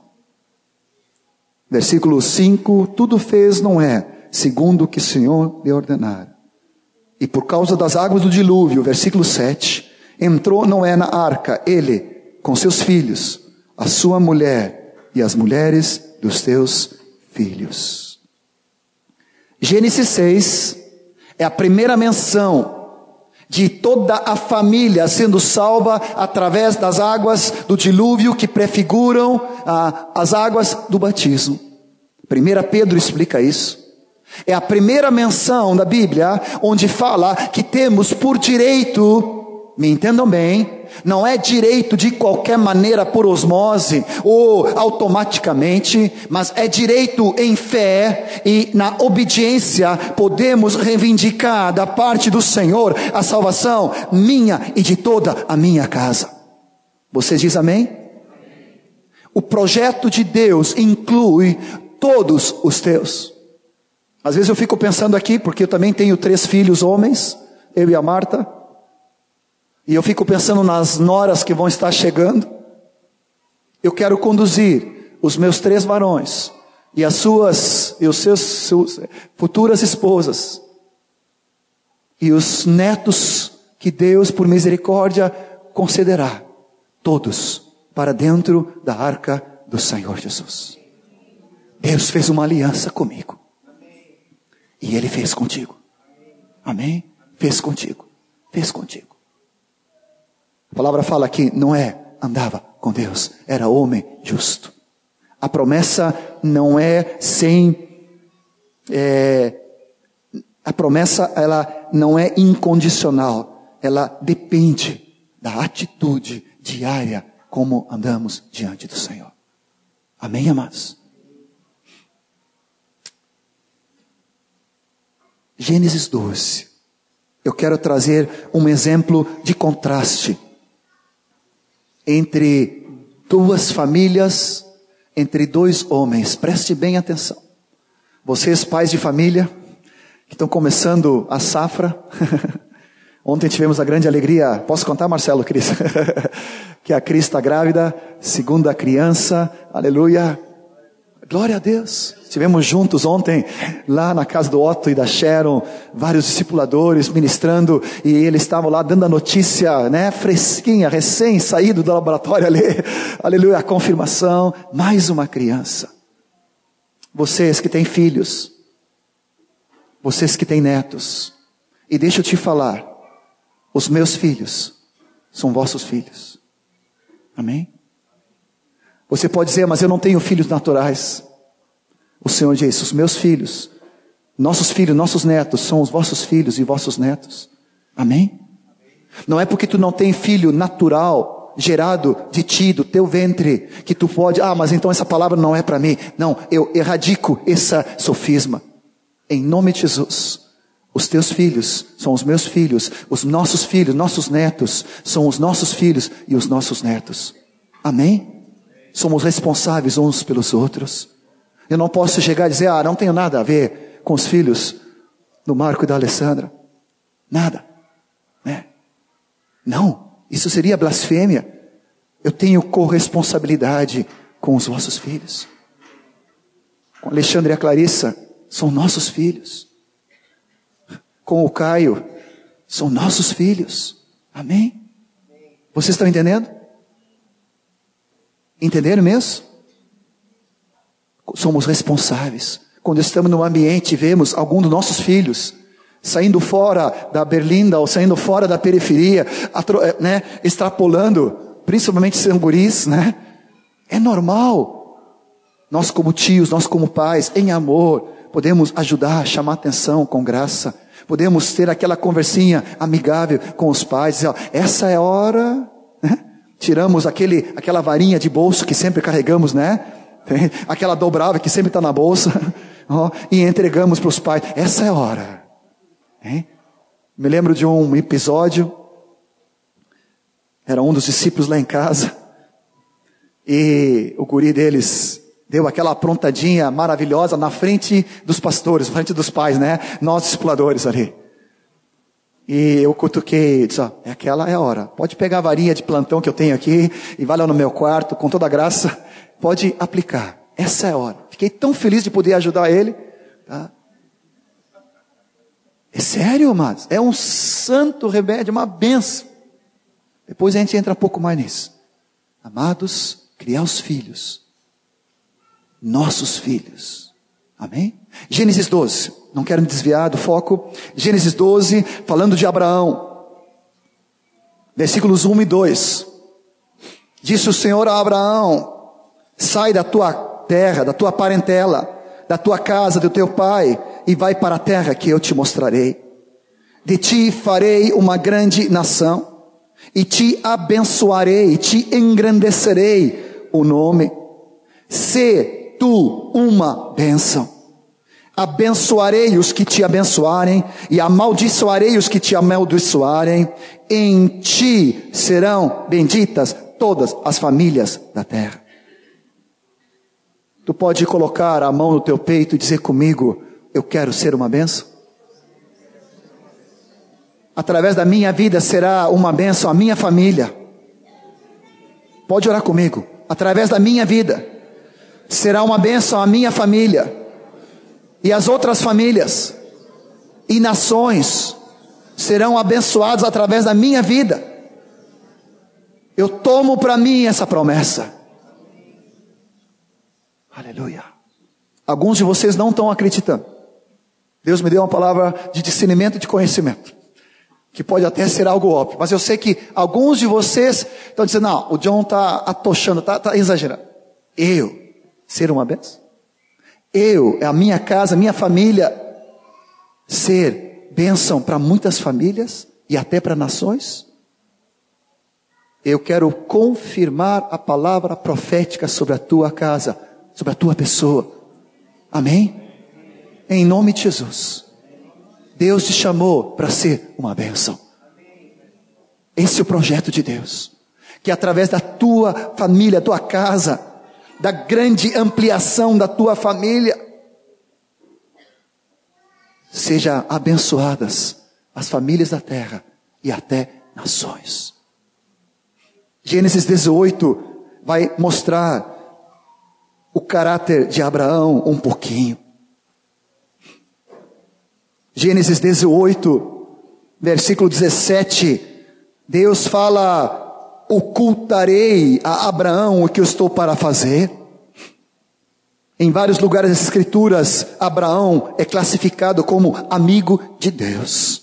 Versículo 5, tudo fez Noé, segundo o que o Senhor lhe ordenara. E por causa das águas do dilúvio, versículo 7, entrou Noé na arca, ele com seus filhos, a sua mulher e as mulheres dos seus filhos. Gênesis 6 é a primeira menção de toda a família sendo salva através das águas do dilúvio que prefiguram as águas do batismo. 1 Pedro explica isso. É a primeira menção da Bíblia onde fala que temos por direito, me entendam bem, não é direito de qualquer maneira por osmose ou automaticamente, mas é direito em fé e na obediência podemos reivindicar da parte do Senhor a salvação minha e de toda a minha casa. Você diz amém? O projeto de Deus inclui todos os teus. Às vezes eu fico pensando aqui, porque eu também tenho 3 filhos homens, eu e a Marta, e eu fico pensando nas noras que vão estar chegando. Eu quero conduzir os meus 3 varões e as suas futuras esposas e os netos que Deus, por misericórdia, concederá, todos para dentro da arca do Senhor Jesus. Deus fez uma aliança comigo. E Ele fez contigo. Amém? Fez contigo. Fez contigo. A palavra fala que Noé andava com Deus. Era homem justo. A promessa não é a promessa, ela não é incondicional. Ela depende da atitude diária como andamos diante do Senhor. Amém, amados? Gênesis 12. Eu quero trazer um exemplo de contraste entre 2 famílias, entre 2 homens. Preste bem atenção. Vocês, pais de família, que estão começando a safra. Ontem tivemos a grande alegria, posso contar, Marcelo, Cris? Que a Cris está grávida, 2ª criança, aleluia. Glória a Deus. Estivemos juntos ontem, lá na casa do Otto e da Sharon, vários discipuladores ministrando, e eles estavam lá dando a notícia, fresquinha, recém-saído do laboratório ali, aleluia, a confirmação, mais uma criança. Vocês que têm filhos, vocês que têm netos, e deixa eu te falar, os meus filhos são vossos filhos. Amém? Você pode dizer, mas eu não tenho filhos naturais. O Senhor diz, os meus filhos, nossos netos, são os vossos filhos e vossos netos. Amém? Não é porque tu não tem filho natural, gerado de ti, do teu ventre, que tu pode, mas então essa palavra não é para mim. Não, eu erradico essa sofisma. Em nome de Jesus, os teus filhos são os meus filhos, os nossos netos, são os nossos filhos e os nossos netos. Amém? Somos responsáveis uns pelos outros. Eu não posso chegar e dizer, não tenho nada a ver com os filhos do Marco e da Alessandra. Nada. Não, isso seria blasfêmia. Eu tenho corresponsabilidade com os vossos filhos. Com Alexandre e a Clarissa, são nossos filhos. Com o Caio, são nossos filhos. Amém? Vocês estão entendendo? Entenderam mesmo? Somos responsáveis. Quando estamos num ambiente e vemos algum dos nossos filhos saindo fora da berlinda ou saindo fora da periferia, extrapolando, principalmente sendo guris, é normal. Nós como tios, nós como pais, em amor, podemos ajudar, chamar atenção com graça. Podemos ter aquela conversinha amigável com os pais, dizer, essa é a hora, Tiramos aquela varinha de bolso que sempre carregamos, aquela dobrável que sempre está na bolsa, e entregamos para os pais. Essa é a hora. Me lembro de um episódio, era um dos discípulos lá em casa, e o guri deles deu aquela aprontadinha maravilhosa na frente dos pastores, na frente dos pais, nós discipuladores ali. E eu cutuquei e disse, aquela é a hora. Pode pegar a varinha de plantão que eu tenho aqui e vai lá no meu quarto, com toda a graça, pode aplicar. Essa é a hora. Fiquei tão feliz de poder ajudar ele. Tá? É sério, amados. É um santo remédio, uma bênção. Depois a gente entra um pouco mais nisso. Amados, criar os filhos. Nossos filhos. Amém? Gênesis 12. Não quero me desviar do foco. Gênesis 12, falando de Abraão. Versículos 1 e 2. Disse o Senhor a Abraão, sai da tua terra, da tua parentela, da tua casa, do teu pai, e vai para a terra que eu te mostrarei. De ti farei uma grande nação, e te abençoarei, e te engrandecerei o nome. Sê tu uma bênção. Abençoarei os que te abençoarem, e amaldiçoarei os que te amaldiçoarem. Em ti serão benditas todas as famílias da terra. Tu pode colocar a mão no teu peito e dizer comigo, eu quero ser uma bênção. Através da minha vida será uma bênção a minha família. Pode orar comigo. Através da minha vida será uma bênção a minha família e as outras famílias e nações serão abençoados através da minha vida. Eu tomo para mim essa promessa. Aleluia. Alguns de vocês não estão acreditando. Deus me deu uma palavra de discernimento e de conhecimento, que pode até ser algo óbvio, mas eu sei que alguns de vocês estão dizendo, não, o John está atochando, está exagerando. Eu ser uma bênção? Eu, a minha casa, a minha família, ser bênção para muitas famílias e até para nações? Eu quero confirmar a palavra profética sobre a tua casa, sobre a tua pessoa. Amém? Em nome de Jesus. Deus te chamou para ser uma bênção. Esse é o projeto de Deus. Que através da tua família, tua casa, da grande ampliação da tua família, seja abençoadas as famílias da terra e até nações. Gênesis 18 vai mostrar o caráter de Abraão um pouquinho. Gênesis 18, versículo 17, Deus fala, ocultarei a Abraão o que eu estou para fazer. Em vários lugares das Escrituras, Abraão é classificado como amigo de Deus.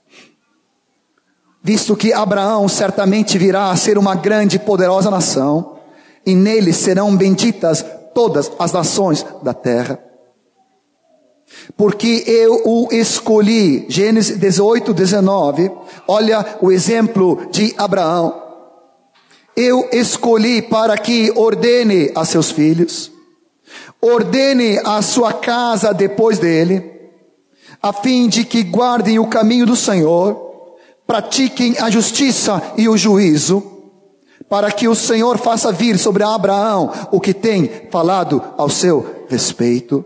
Visto que Abraão certamente virá a ser uma grande e poderosa nação, e nele serão benditas todas as nações da terra. Porque eu o escolhi, Gênesis 18, 19, olha o exemplo de Abraão. Eu escolhi para que ordene a seus filhos, ordene a sua casa depois dele, a fim de que guardem o caminho do Senhor, pratiquem a justiça e o juízo, para que o Senhor faça vir sobre Abraão o que tem falado ao seu respeito.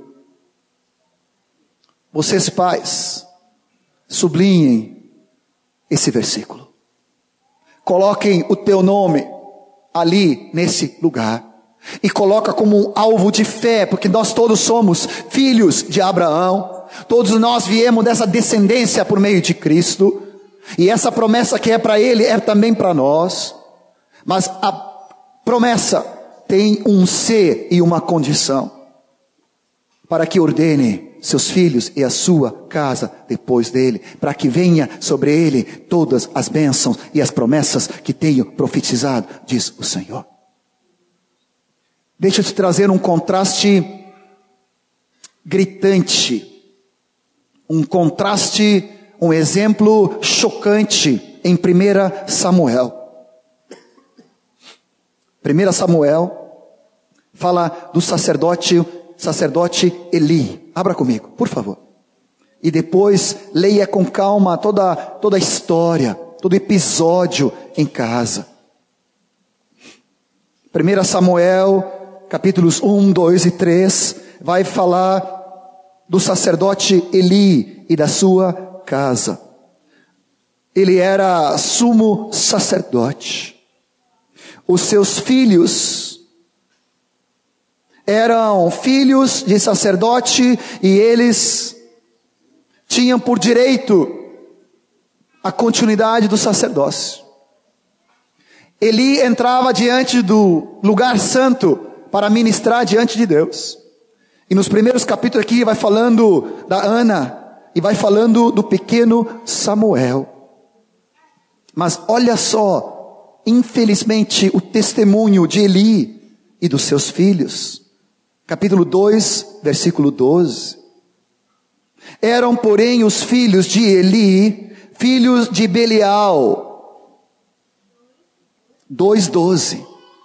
Vocês pais, sublinhem esse versículo. Coloquem o teu nome ali nesse lugar. E coloca como um alvo de fé, porque nós todos somos filhos de Abraão. Todos nós viemos dessa descendência por meio de Cristo. E essa promessa que é para ele é também para nós. Mas a promessa tem um ser e uma condição. Para que ordene seus filhos e a sua casa depois dele, para que venha sobre ele todas as bênçãos e as promessas que tenho profetizado, diz o Senhor. Deixa eu te trazer um contraste gritante, um exemplo chocante em 1 Samuel. 1 Samuel fala do sacerdote Eli. Abra comigo, por favor. E depois leia com calma toda a história, todo episódio em casa. 1 Samuel, capítulos 1, 2 e 3, vai falar do sacerdote Eli e da sua casa. Ele era sumo sacerdote. Os seus filhos eram filhos de sacerdote e eles tinham por direito a continuidade do sacerdócio. Eli entrava diante do lugar santo para ministrar diante de Deus. E nos primeiros capítulos aqui vai falando da Ana e vai falando do pequeno Samuel. Mas olha só, infelizmente, o testemunho de Eli e dos seus filhos. Capítulo 2, versículo 12. Eram, porém, os filhos de Eli, filhos de Belial. 2:12.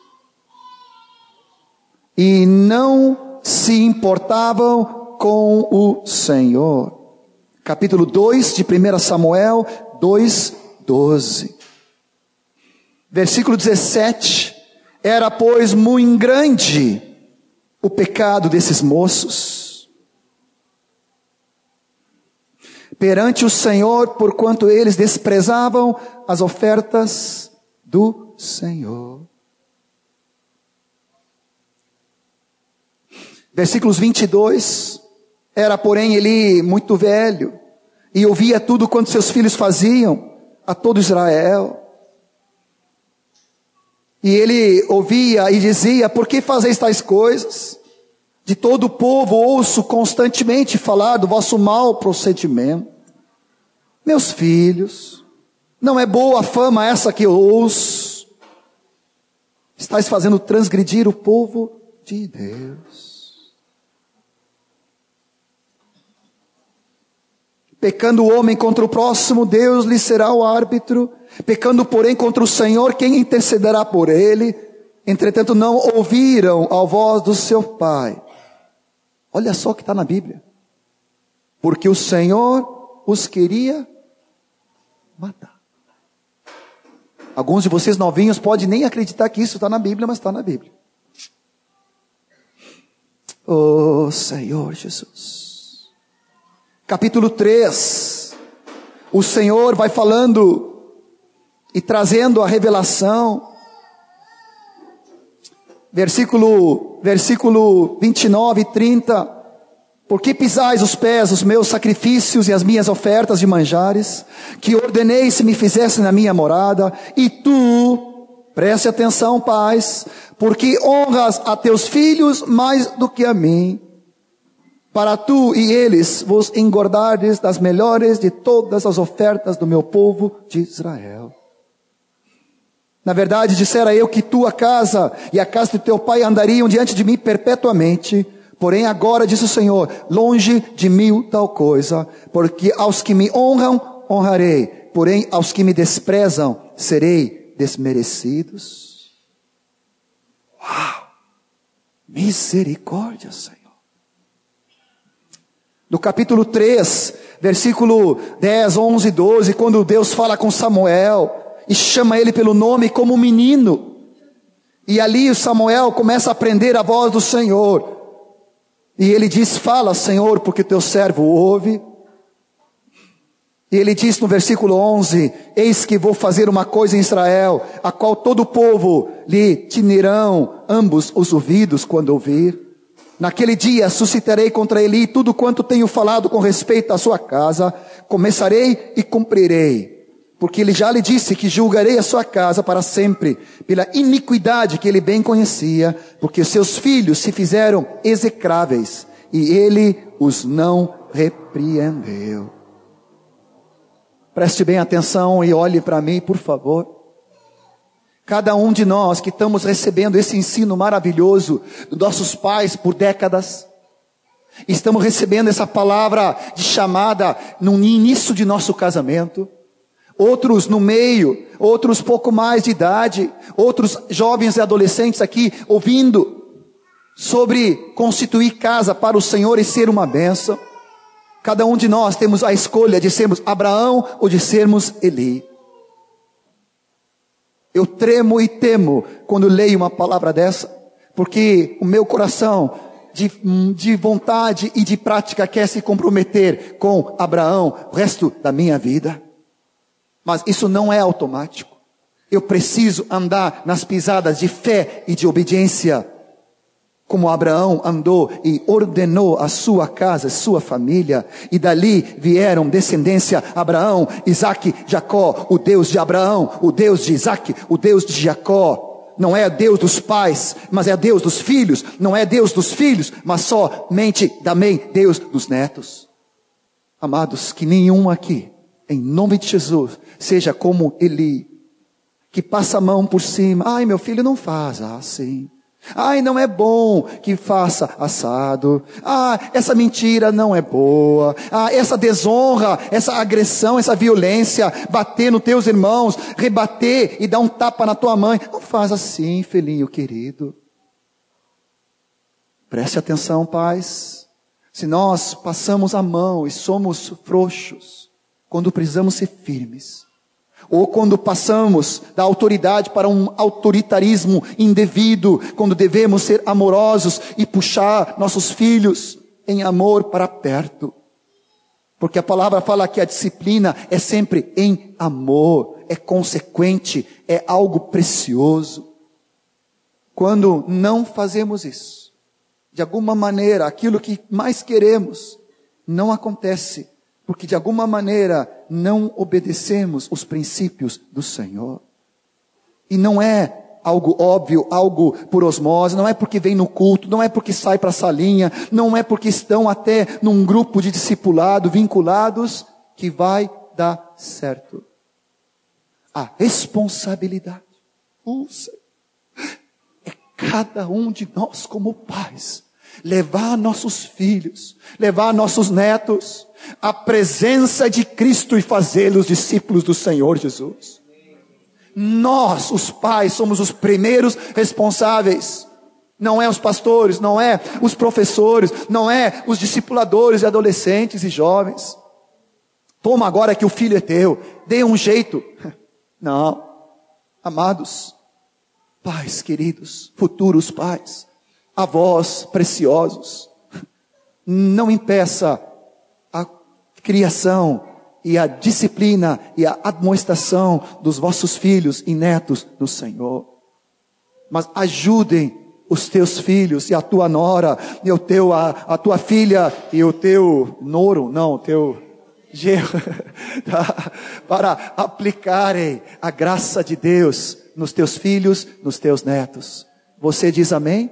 E não se importavam com o Senhor. Capítulo 2 de 1 Samuel 2:12. Versículo 17. Era, pois, muito grande o pecado desses moços. perante o Senhor, porquanto eles desprezavam as ofertas do Senhor. Versículos 22, era porém Eli muito velho, e ouvia tudo quanto seus filhos faziam a todo Israel. E ele ouvia e dizia: por que fazeis tais coisas? De todo o povo ouço constantemente falar do vosso mau procedimento. Meus filhos, não é boa a fama essa que eu ouço. Estais fazendo transgredir o povo de Deus. Pecando o homem contra o próximo, Deus lhe será o árbitro. Pecando, porém, contra o Senhor, quem intercederá por ele? Entretanto, não ouviram a voz do seu pai. Olha só o que está na Bíblia. Porque o Senhor os queria matar. Alguns de vocês novinhos podem nem acreditar que isso está na Bíblia, mas está na Bíblia. Oh, Senhor Jesus. Capítulo 3. O Senhor vai falando e trazendo a revelação. Versículo 29 e 30. Por que pisais os pés os meus sacrifícios e as minhas ofertas de manjares, que ordenei se me fizesse na minha morada? E tu, preste atenção, pais, porque honras a teus filhos mais do que a mim, para tu e eles vos engordardes das melhores de todas as ofertas do meu povo de Israel. Na verdade, dissera eu que tua casa e a casa do teu pai andariam diante de mim perpetuamente. Porém agora, diz o Senhor, longe de mim tal coisa, porque aos que me honram, honrarei. Porém aos que me desprezam, serei desmerecidos. Uau! Misericórdia, Senhor. No capítulo 3, versículo 10, 11 e 12, quando Deus fala com Samuel e chama ele pelo nome como menino. E ali o Samuel começa a aprender a voz do Senhor. E ele diz: fala, Senhor, porque teu servo ouve. E ele diz no versículo 11: eis que vou fazer uma coisa em Israel, a qual todo o povo lhe tinirão ambos os ouvidos quando ouvir. Naquele dia suscitarei contra ele tudo quanto tenho falado com respeito à sua casa. Começarei e cumprirei. Porque ele já lhe disse que julgarei a sua casa para sempre, pela iniquidade que ele bem conhecia, porque seus filhos se fizeram execráveis, e ele os não repreendeu. Preste bem atenção e olhe para mim, por favor. Cada um de nós que estamos recebendo esse ensino maravilhoso dos nossos pais por décadas, estamos recebendo essa palavra de chamada no início de nosso casamento, outros no meio, outros pouco mais de idade, outros jovens e adolescentes aqui ouvindo sobre constituir casa para o Senhor e ser uma bênção. Cada um de nós temos a escolha de sermos Abraão ou de sermos Eli. Eu tremo e temo quando leio uma palavra dessa, porque o meu coração de vontade e de prática quer se comprometer com Abraão o resto da minha vida. Mas isso não é automático. Eu preciso andar nas pisadas de fé e de obediência, como Abraão andou e ordenou a sua casa, a sua família, e dali vieram descendência: Abraão, Isaque, Jacó. O Deus de Abraão, o Deus de Isaque, o Deus de Jacó. Não é Deus dos pais, mas é Deus dos filhos. Não é Deus dos filhos, mas somente também Deus dos netos. Amados, que nenhum aqui, em nome de Jesus, seja como Eli, que passa a mão por cima. Ai, meu filho, não faz assim. Ai, não é bom que faça assado. Ah, essa mentira não é boa. Ah, essa desonra, essa agressão, essa violência, bater nos teus irmãos, rebater e dar um tapa na tua mãe. Não faz assim, filhinho querido. Preste atenção, pais. Se nós passamos a mão e somos frouxos, quando precisamos ser firmes, ou quando passamos da autoridade para um autoritarismo indevido, quando devemos ser amorosos e puxar nossos filhos em amor para perto. Porque a palavra fala que a disciplina é sempre em amor, é consequente, é algo precioso. Quando não fazemos isso, de alguma maneira, aquilo que mais queremos não acontece, porque de alguma maneira não obedecemos os princípios do Senhor. E não é algo óbvio, algo por osmose, não é porque vem no culto, não é porque sai para a salinha, não é porque estão até num grupo de discipulado, vinculados, que vai dar certo. A responsabilidade, é cada um de nós como pais, levar nossos filhos, levar nossos netos, à presença de Cristo e fazê-los discípulos do Senhor Jesus. Nós, os pais, somos os primeiros responsáveis. Não é os pastores, não é os professores, não é os discipuladores de adolescentes e jovens. Toma agora que o filho é teu, dê um jeito. Não, amados, pais queridos, futuros pais, avós preciosos, não impeça a criação e a disciplina e a admoestação dos vossos filhos e netos no Senhor. Mas ajudem os teus filhos e a tua nora e a tua filha e o teu noro, não, o teu genro, para aplicarem a graça de Deus nos teus filhos, nos teus netos. Você diz amém?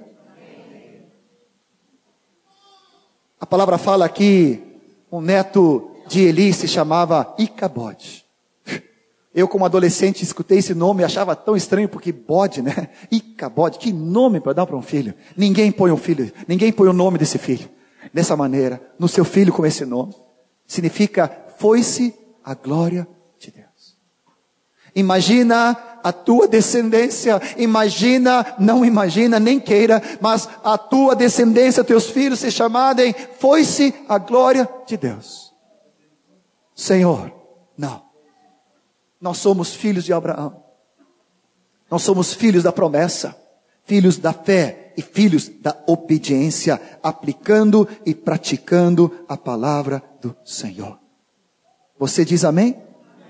A palavra fala que um neto de Eli se chamava Icabode. Eu, como adolescente, escutei esse nome e achava tão estranho, porque bode, né? Icabode, que nome para dar para um filho. Ninguém põe um filho, ninguém põe o nome desse filho dessa maneira, no seu filho com esse nome. Significa, foi-se a glória de Deus. Imagina a tua descendência, não imagina, nem queira, mas a tua descendência, teus filhos se chamarem, foi-se a glória de Deus. Senhor, não. Nós somos filhos de Abraão. Nós somos filhos da promessa, filhos da fé e filhos da obediência, aplicando e praticando a palavra do Senhor. Você diz amém?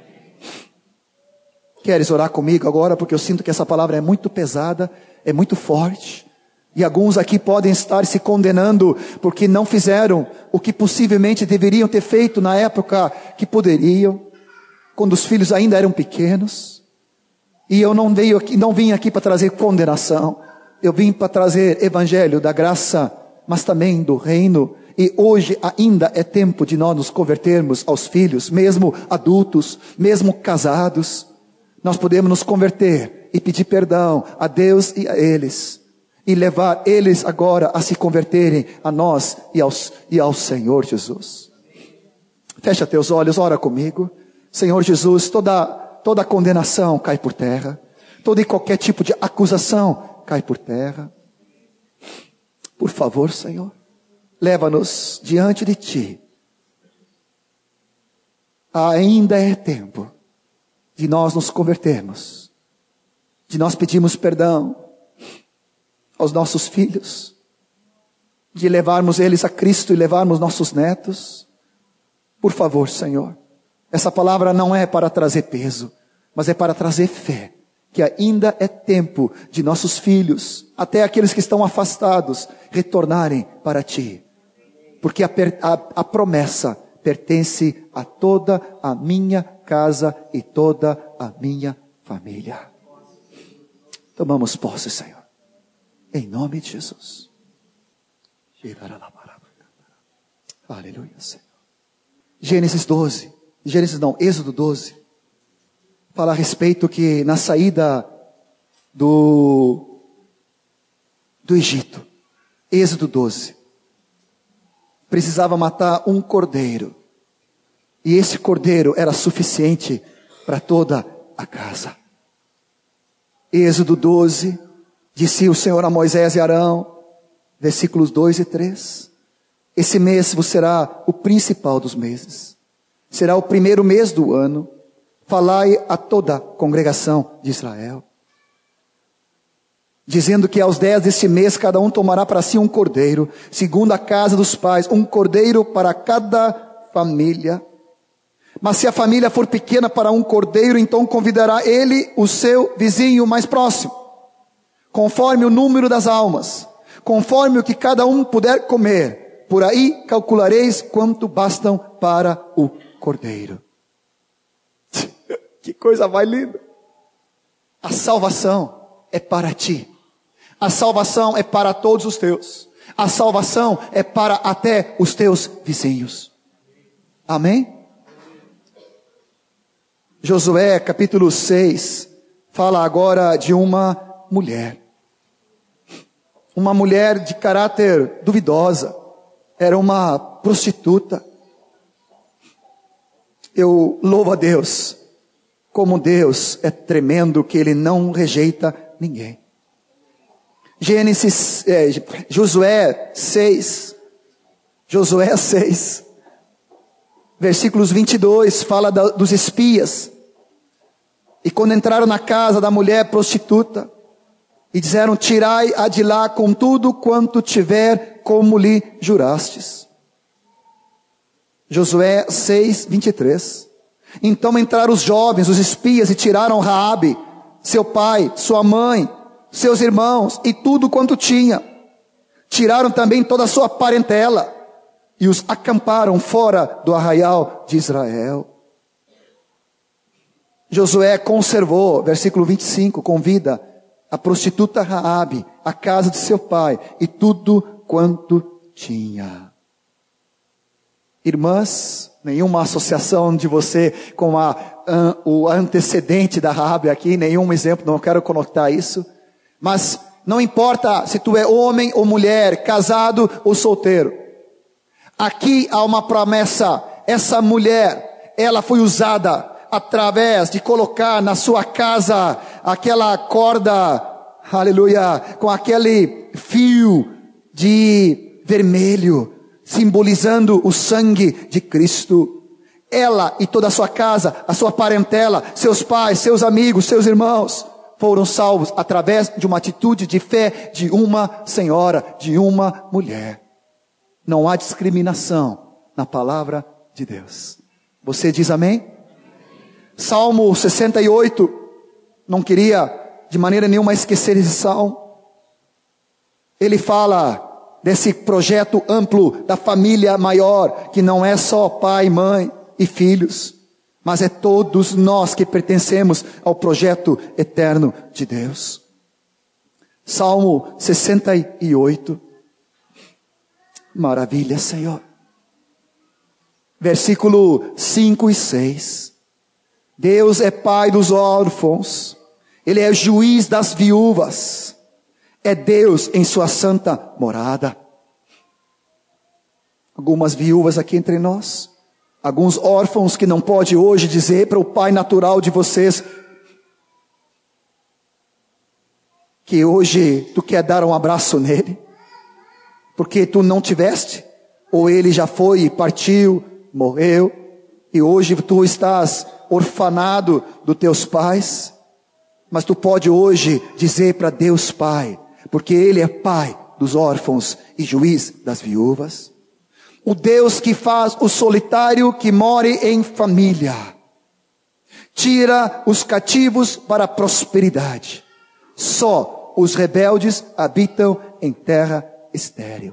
Queres orar comigo agora? Porque eu sinto que essa palavra é muito pesada, é muito forte. E alguns aqui podem estar se condenando porque não fizeram o que possivelmente deveriam ter feito na época que poderiam, quando os filhos ainda eram pequenos. E eu não vim aqui para trazer condenação. Eu vim para trazer evangelho da graça, mas também do reino. E hoje ainda é tempo de nós nos convertermos aos filhos, mesmo adultos, mesmo casados. Nós podemos nos converter e pedir perdão a Deus e a eles. E levar eles agora a se converterem a nós e ao Senhor Jesus. Fecha teus olhos, ora comigo. Senhor Jesus, toda condenação cai por terra. Todo e qualquer tipo de acusação cai por terra. Por favor, Senhor, leva-nos diante de Ti. Ainda é tempo de nós nos convertermos, de nós pedirmos perdão aos nossos filhos, de levarmos eles a Cristo e levarmos nossos netos. Por favor, Senhor, essa palavra não é para trazer peso, mas é para trazer fé, que ainda é tempo de nossos filhos, até aqueles que estão afastados, retornarem para Ti, porque a promessa pertence a toda a minha casa e toda a minha família. Tomamos posse, Senhor. Em nome de Jesus. Aleluia, Senhor. Êxodo 12. Fala a respeito que na saída do Egito, Êxodo 12, precisava matar um cordeiro. E esse cordeiro era suficiente para toda a casa. Êxodo 12, disse o Senhor a Moisés e Arão, versículos 2 e 3. Esse mês vos será o principal dos meses. Será o primeiro mês do ano. Falai a toda a congregação de Israel, dizendo que aos 10 deste mês cada um tomará para si um cordeiro, segundo a casa dos pais, um cordeiro para cada família. Mas se a família for pequena para um cordeiro, então convidará ele o seu vizinho mais próximo, conforme o número das almas, conforme o que cada um puder comer. Por aí calculareis quanto bastam para o cordeiro. Que coisa mais linda! A salvação é para ti. A salvação é para todos os teus. A salvação é para até os teus vizinhos. Amém? Josué capítulo 6 fala agora de uma mulher. Uma mulher de caráter duvidosa. Era uma prostituta. Eu louvo a Deus. Como Deus é tremendo, que Ele não rejeita ninguém. Josué 6, versículos 22, fala dos espias. E quando entraram na casa da mulher prostituta, e disseram: tirai-a de lá com tudo quanto tiver, como lhe jurastes. Josué 6, 23. Então entraram os jovens, os espias, e tiraram Raabe, seu pai, sua mãe, seus irmãos e tudo quanto tinha. Tiraram também toda a sua parentela e os acamparam fora do arraial de Israel. Josué conservou, versículo 25, convida a prostituta Raabe à casa de seu pai e tudo quanto tinha. Irmãs, nenhuma associação de você com o antecedente da Raabe aqui, nenhum exemplo, não quero conotar isso. Mas não importa se tu é homem ou mulher, casado ou solteiro. Aqui há uma promessa. Essa mulher, ela foi usada através de colocar na sua casa aquela corda, aleluia, com aquele fio de vermelho, simbolizando o sangue de Cristo. Ela e toda a sua casa, a sua parentela, seus pais, seus amigos, seus irmãos, foram salvos através de uma atitude de fé de uma senhora, de uma mulher. Não há discriminação na palavra de Deus. Você diz amém? Salmo 68, não queria de maneira nenhuma esquecer esse salmo. Ele fala desse projeto amplo da família maior, que não é só pai, mãe e filhos, mas é todos nós que pertencemos ao projeto eterno de Deus. Salmo 68. Maravilha, Senhor. Versículo 5 e 6. Deus é pai dos órfãos. Ele é juiz das viúvas. É Deus em sua santa morada. Algumas viúvas aqui entre nós. Alguns órfãos que não pode hoje dizer para o pai natural de vocês que hoje tu quer dar um abraço nele, porque tu não tiveste, ou ele já foi e partiu, morreu, e hoje tu estás orfanado dos teus pais, mas tu pode hoje dizer para Deus Pai, porque Ele é Pai dos órfãos e juiz das viúvas. O Deus que faz o solitário que more em família, tira os cativos para a prosperidade. Só os rebeldes habitam em terra estéril.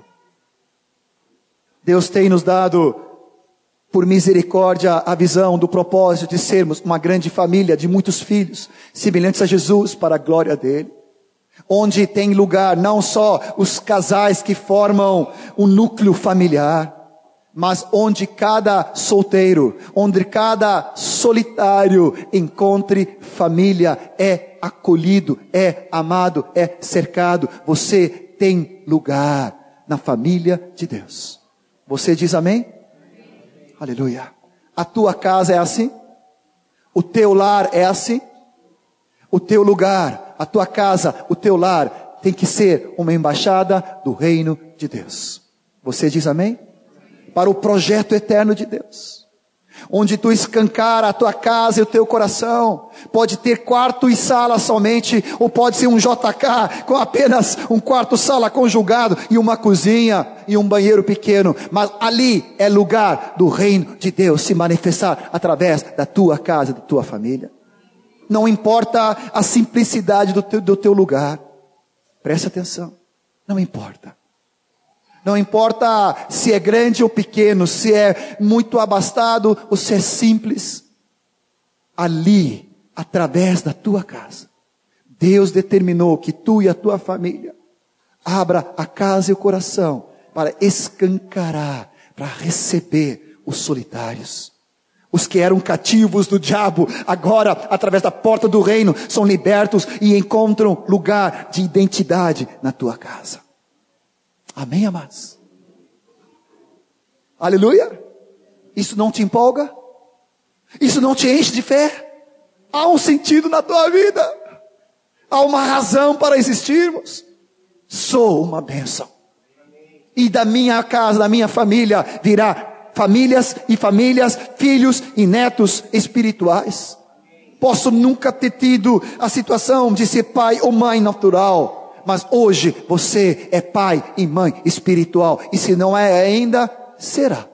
Deus tem nos dado, por misericórdia, a visão do propósito de sermos uma grande família de muitos filhos, semelhantes a Jesus, para a glória dele. Onde tem lugar não só os casais que formam um núcleo familiar, mas onde cada solteiro, onde cada solitário encontre família, é acolhido, é amado, é cercado. Você tem lugar na família de Deus. Você diz amém? Amém. Aleluia. A tua casa é assim? O teu lar é assim? O teu lugar, a tua casa, o teu lar tem que ser uma embaixada do reino de Deus. Você diz amém? Para o projeto eterno de Deus. onde tu escancara a tua casa e o teu coração. Pode ter quarto e sala somente, ou pode ser um JK com apenas um quarto, sala conjugado e uma cozinha e um banheiro pequeno. Mas ali é lugar do reino de Deus se manifestar através da tua casa, da tua família. Não importa a simplicidade do teu lugar. Preste atenção. Não importa. Não importa se é grande ou pequeno, se é muito abastado ou se é simples. Ali, através da tua casa, Deus determinou que tu e a tua família abra a casa e o coração para escancarar, para receber os solitários. Os que eram cativos do diabo, agora, através da porta do reino, são libertos e encontram lugar de identidade na tua casa. Amém, amados? Aleluia? Isso não te empolga? Isso não te enche de fé? Há um sentido na tua vida. Há uma razão para existirmos. Sou uma bênção. E da minha casa, da minha família, virá famílias e famílias, filhos e netos espirituais. Posso nunca ter tido a situação de ser pai ou mãe natural. Mas hoje você é pai e mãe espiritual. E se não é ainda, será.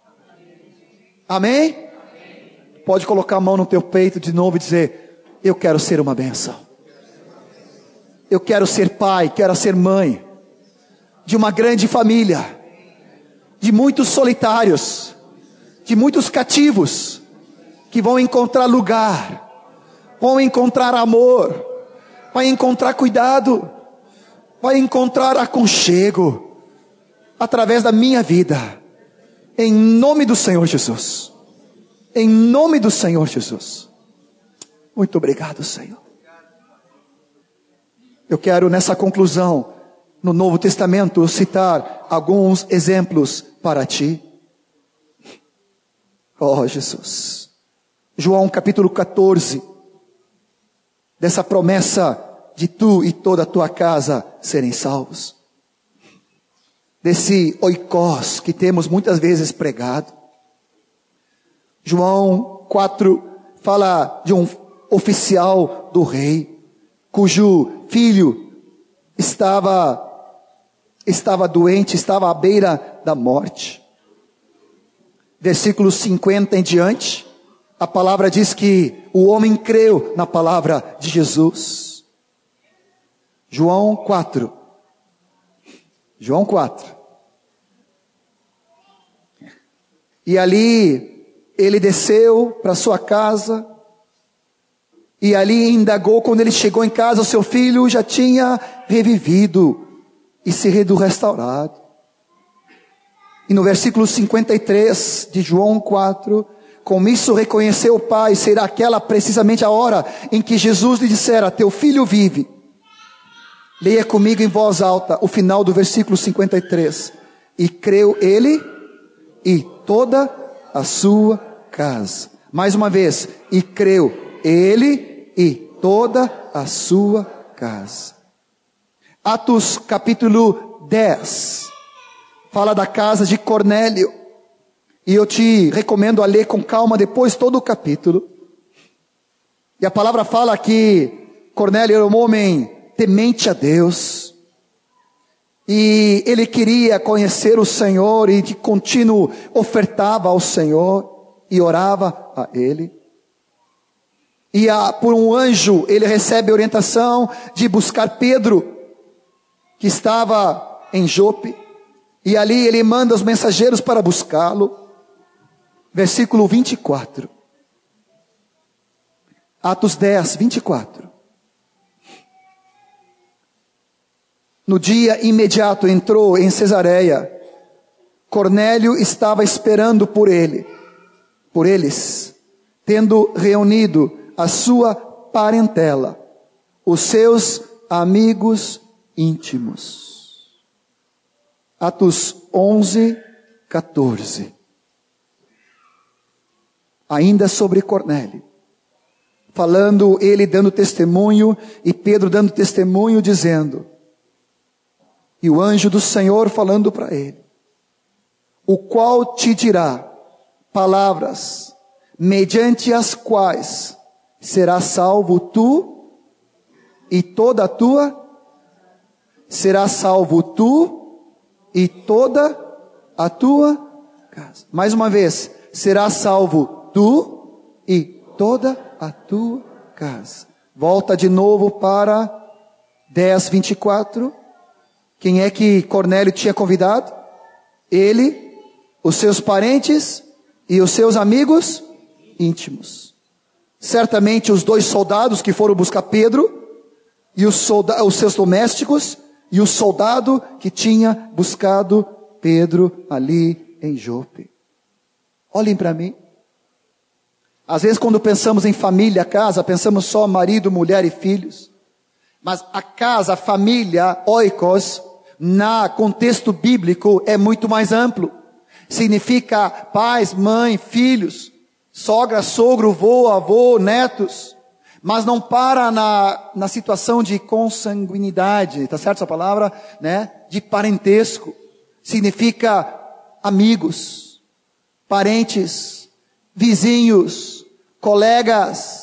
Amém? Pode colocar a mão no teu peito de novo e dizer: eu quero ser uma bênção. Eu quero ser pai, quero ser mãe de uma grande família, de muitos solitários, de muitos cativos, que vão encontrar lugar, vão encontrar amor, vai encontrar cuidado, vai encontrar aconchego, através da minha vida, em nome do Senhor Jesus, em nome do Senhor Jesus. Muito obrigado, Senhor. Eu quero nessa conclusão, no Novo Testamento, citar alguns exemplos para ti. Oh, Jesus. João capítulo 14, dessa promessa de tu e toda a tua casa serem salvos. Desse oikos que temos muitas vezes pregado. João 4 fala de um oficial do rei, cujo filho estava doente, estava à beira da morte. Versículo 50 em diante, a palavra diz que o homem creu na palavra de Jesus. João 4. E ali ele desceu para sua casa, e ali indagou. Quando ele chegou em casa, o seu filho já tinha revivido e sido restaurado. E no versículo 53 de João 4, com isso reconheceu o pai. Será aquela precisamente a hora em que Jesus lhe dissera: teu filho vive. Leia comigo em voz alta o final do versículo 53. E creu ele e toda a sua casa. Mais uma vez. E creu ele e toda a sua casa. Atos capítulo 10. Fala da casa de Cornélio. E eu te recomendo a ler com calma depois todo o capítulo. E a palavra fala que Cornélio era um homem temente a Deus, e ele queria conhecer o Senhor, e de contínuo ofertava ao Senhor, e orava a Ele. E por um anjo, ele recebe a orientação de buscar Pedro, que estava em Jope, e ali ele manda os mensageiros para buscá-lo. Versículo 24. Atos 10, 24. No dia imediato entrou em Cesareia. Cornélio estava esperando por eles, tendo reunido a sua parentela, os seus amigos íntimos. Atos 11, 14. Ainda sobre Cornélio, falando ele dando testemunho, e Pedro dando testemunho, dizendo: e o anjo do Senhor falando para ele: o qual te dirá palavras, mediante as quais serás salvo tu e toda a tua, serás salvo tu e toda a tua casa. Mais uma vez, serás salvo tu e toda a tua casa. Volta de novo para 10:24. Quem é que Cornélio tinha convidado? Ele, os seus parentes e os seus amigos íntimos. Certamente os 2 soldados que foram buscar Pedro, e os seus domésticos, e o soldado que tinha buscado Pedro ali em Jope. Olhem para mim. Às vezes quando pensamos em família, casa, pensamos só marido, mulher e filhos. Mas a casa, a família, oikos, no contexto bíblico é muito mais amplo. Significa pais, mãe, filhos, sogra, sogro, vô, avô, netos. Mas não para na situação de consanguinidade, tá certo essa palavra? Né? De parentesco. Significa amigos, parentes, vizinhos, colegas.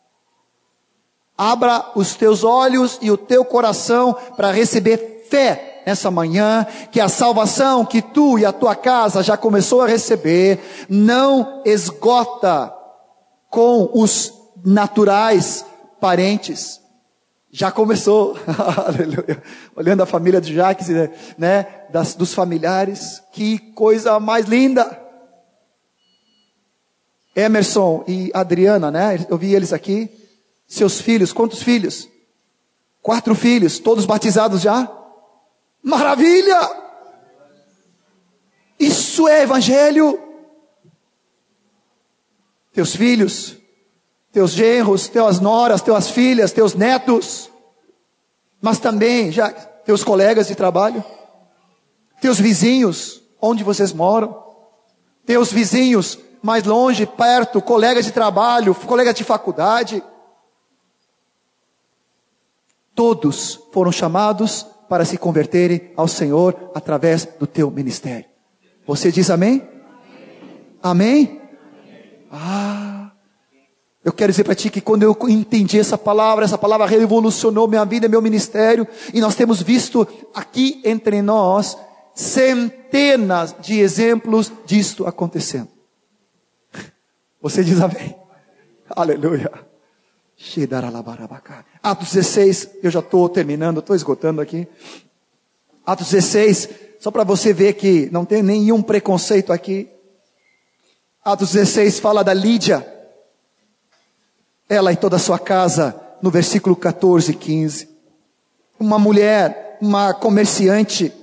Abra os teus olhos e o teu coração para receber fé nessa manhã, que a salvação que tu e a tua casa já começou a receber, não esgota com os naturais parentes. Já começou. Aleluia. Olhando a família de Jacques, né, dos familiares, que coisa mais linda. Emerson e Adriana, né, eu vi eles aqui. Seus filhos, quantos filhos? 4 filhos, todos batizados já? Maravilha! Isso é evangelho. Teus filhos, teus genros, teus noras, teus filhas, teus netos, mas também já teus colegas de trabalho, teus vizinhos, onde vocês moram, teus vizinhos mais longe, perto, colegas de trabalho, colegas de faculdade. Todos foram chamados para se converterem ao Senhor através do teu ministério. Você diz amém? Amém? Eu quero dizer para ti que quando eu entendi essa palavra revolucionou minha vida, meu ministério, e nós temos visto aqui entre nós centenas de exemplos disto acontecendo. Você diz amém? Aleluia. Atos 16, eu já estou terminando, estou esgotando aqui. Atos 16, só para você ver que não tem nenhum preconceito aqui. Atos 16 fala da Lídia, ela e toda a sua casa, no versículo 14 e 15. Uma mulher, uma comerciante,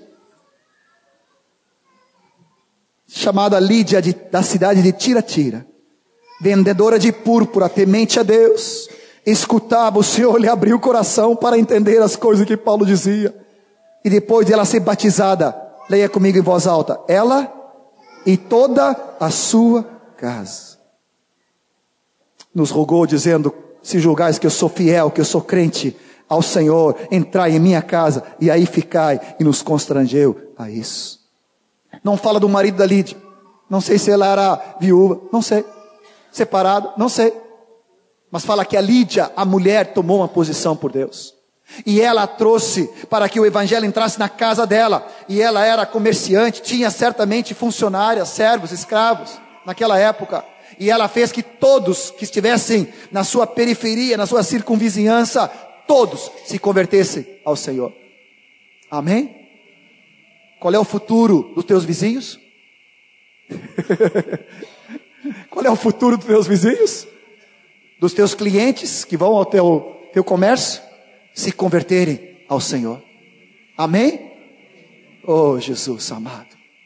chamada Lídia, da cidade de Tiratira, vendedora de púrpura, temente a Deus, escutava, o Senhor lhe abriu o coração para entender as coisas que Paulo dizia. E depois de ela ser batizada, leia comigo em voz alta, ela e toda a sua casa. Nos rogou dizendo, se julgais que eu sou fiel, que eu sou crente ao Senhor, entrai em minha casa e aí ficai, e nos constrangeu a isso. Não fala do marido da Lídia, não sei se ela era viúva, não sei, separada, não sei. Mas fala que a Lídia, a mulher, tomou uma posição por Deus. E ela trouxe para que o evangelho entrasse na casa dela. E ela era comerciante, tinha certamente funcionárias, servos, escravos, naquela época. E ela fez que todos que estivessem na sua periferia, na sua circunvizinhança, todos se convertessem ao Senhor. Amém? Qual é o futuro dos teus vizinhos? Qual é o futuro dos teus vizinhos? Dos teus clientes que vão ao teu comércio? Se converterem ao Senhor. Amém? Oh, Jesus amado.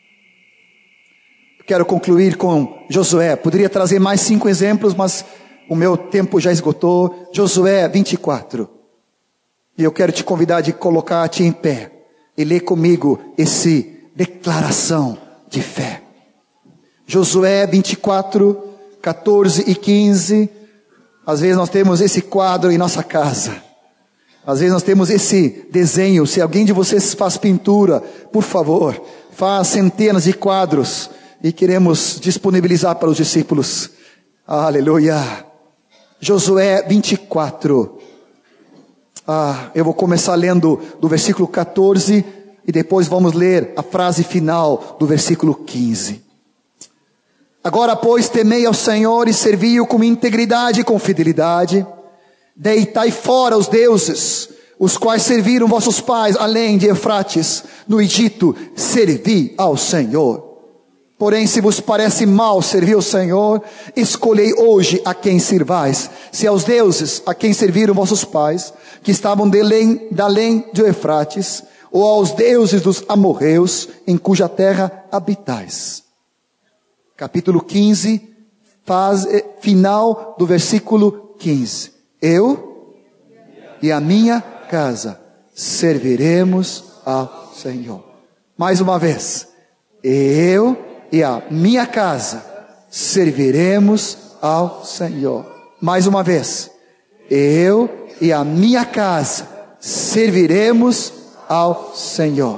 Quero concluir com Josué. Poderia trazer mais 5 exemplos, mas o meu tempo já esgotou. Josué 24. E eu quero te convidar de colocar-te em pé e ler comigo esse declaração de fé. Josué 24, 14 e 15. Às vezes nós temos esse quadro em nossa casa. Às vezes nós temos esse desenho. Se alguém de vocês faz pintura, por favor, faz centenas de quadros e queremos disponibilizar para os discípulos. Aleluia. Josué 24. Eu vou começar lendo do versículo 14 e depois vamos ler a frase final do versículo 15. Agora, pois, temei ao Senhor e servi-o com integridade e com fidelidade. Deitai fora os deuses, os quais serviram vossos pais, além de Eufrates, no Egito, servi ao Senhor. Porém, se vos parece mal servir ao Senhor, escolhei hoje a quem sirvais, se aos deuses a quem serviram vossos pais, que estavam de além de Eufrates, ou aos deuses dos amorreus, em cuja terra habitais. Capítulo 15, final do versículo 15. Eu e a minha casa serviremos ao Senhor. Mais uma vez. Eu e a minha casa serviremos ao Senhor. Mais uma vez. Eu e a minha casa serviremos ao Senhor.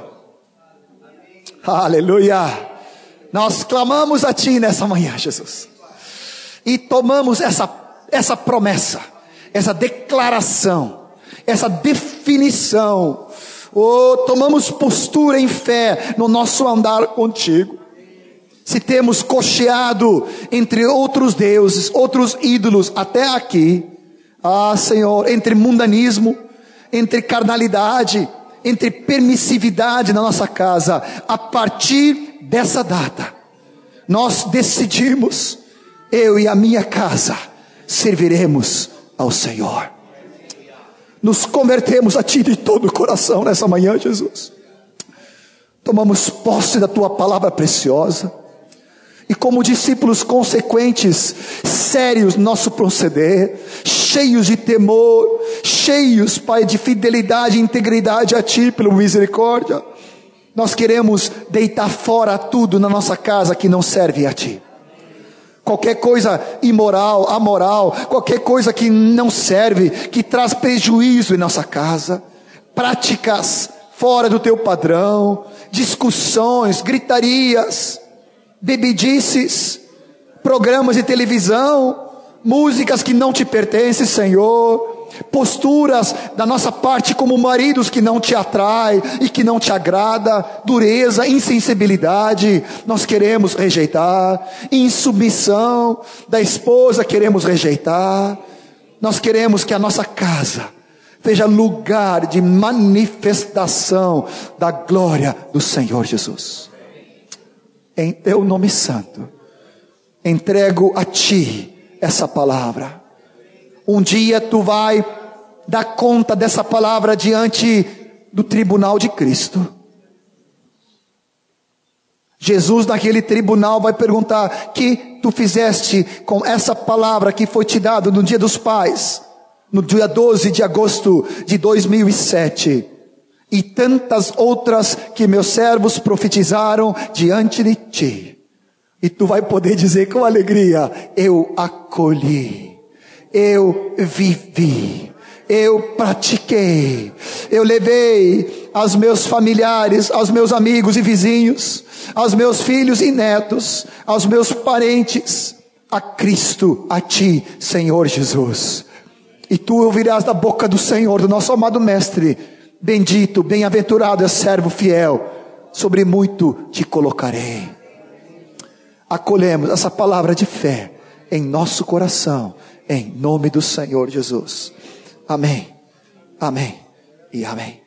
Aleluia. Nós clamamos a Ti nessa manhã, Jesus. E tomamos essa promessa, essa declaração, essa definição. Tomamos postura em fé no nosso andar contigo. Se temos cocheado entre outros deuses, outros ídolos até aqui, Senhor, entre mundanismo, entre carnalidade, entre permissividade na nossa casa, a partir dessa data, nós decidimos, eu e a minha casa, serviremos ao Senhor. Nos convertemos a Ti de todo o coração nessa manhã, Jesus. Tomamos posse da Tua palavra preciosa. E como discípulos consequentes, sérios no nosso proceder, cheios de temor, cheios, Pai, de fidelidade e integridade a Ti, pela misericórdia, nós queremos deitar fora tudo na nossa casa que não serve a Ti. Qualquer coisa imoral, amoral, qualquer coisa que não serve, que traz prejuízo em nossa casa, práticas fora do Teu padrão, discussões, gritarias, bebedices, programas de televisão, músicas que não Te pertencem, Senhor, posturas da nossa parte como maridos que não Te atrai e que não Te agrada, dureza, insensibilidade, nós queremos rejeitar, insubmissão da esposa queremos rejeitar. Nós queremos que a nossa casa seja lugar de manifestação da glória do Senhor Jesus. Em Teu nome santo, entrego a Ti essa palavra. Um dia Tu vai dar conta dessa palavra diante do tribunal de Cristo. Jesus naquele tribunal vai perguntar: que Tu fizeste com essa palavra que foi Te dada no dia dos pais, no dia 12 de agosto de 2007, e tantas outras que meus servos profetizaram diante de Ti. E Tu vai poder dizer com alegria: eu acolhi, eu vivi, eu pratiquei, eu levei aos meus familiares, aos meus amigos e vizinhos, aos meus filhos e netos, aos meus parentes, a Cristo, a Ti, Senhor Jesus. E Tu ouvirás da boca do Senhor, do nosso amado Mestre: bendito, bem-aventurado é servo fiel, sobre muito Te colocarei. Acolhemos essa palavra de fé em nosso coração, em nome do Senhor Jesus. Amém, amém e amém.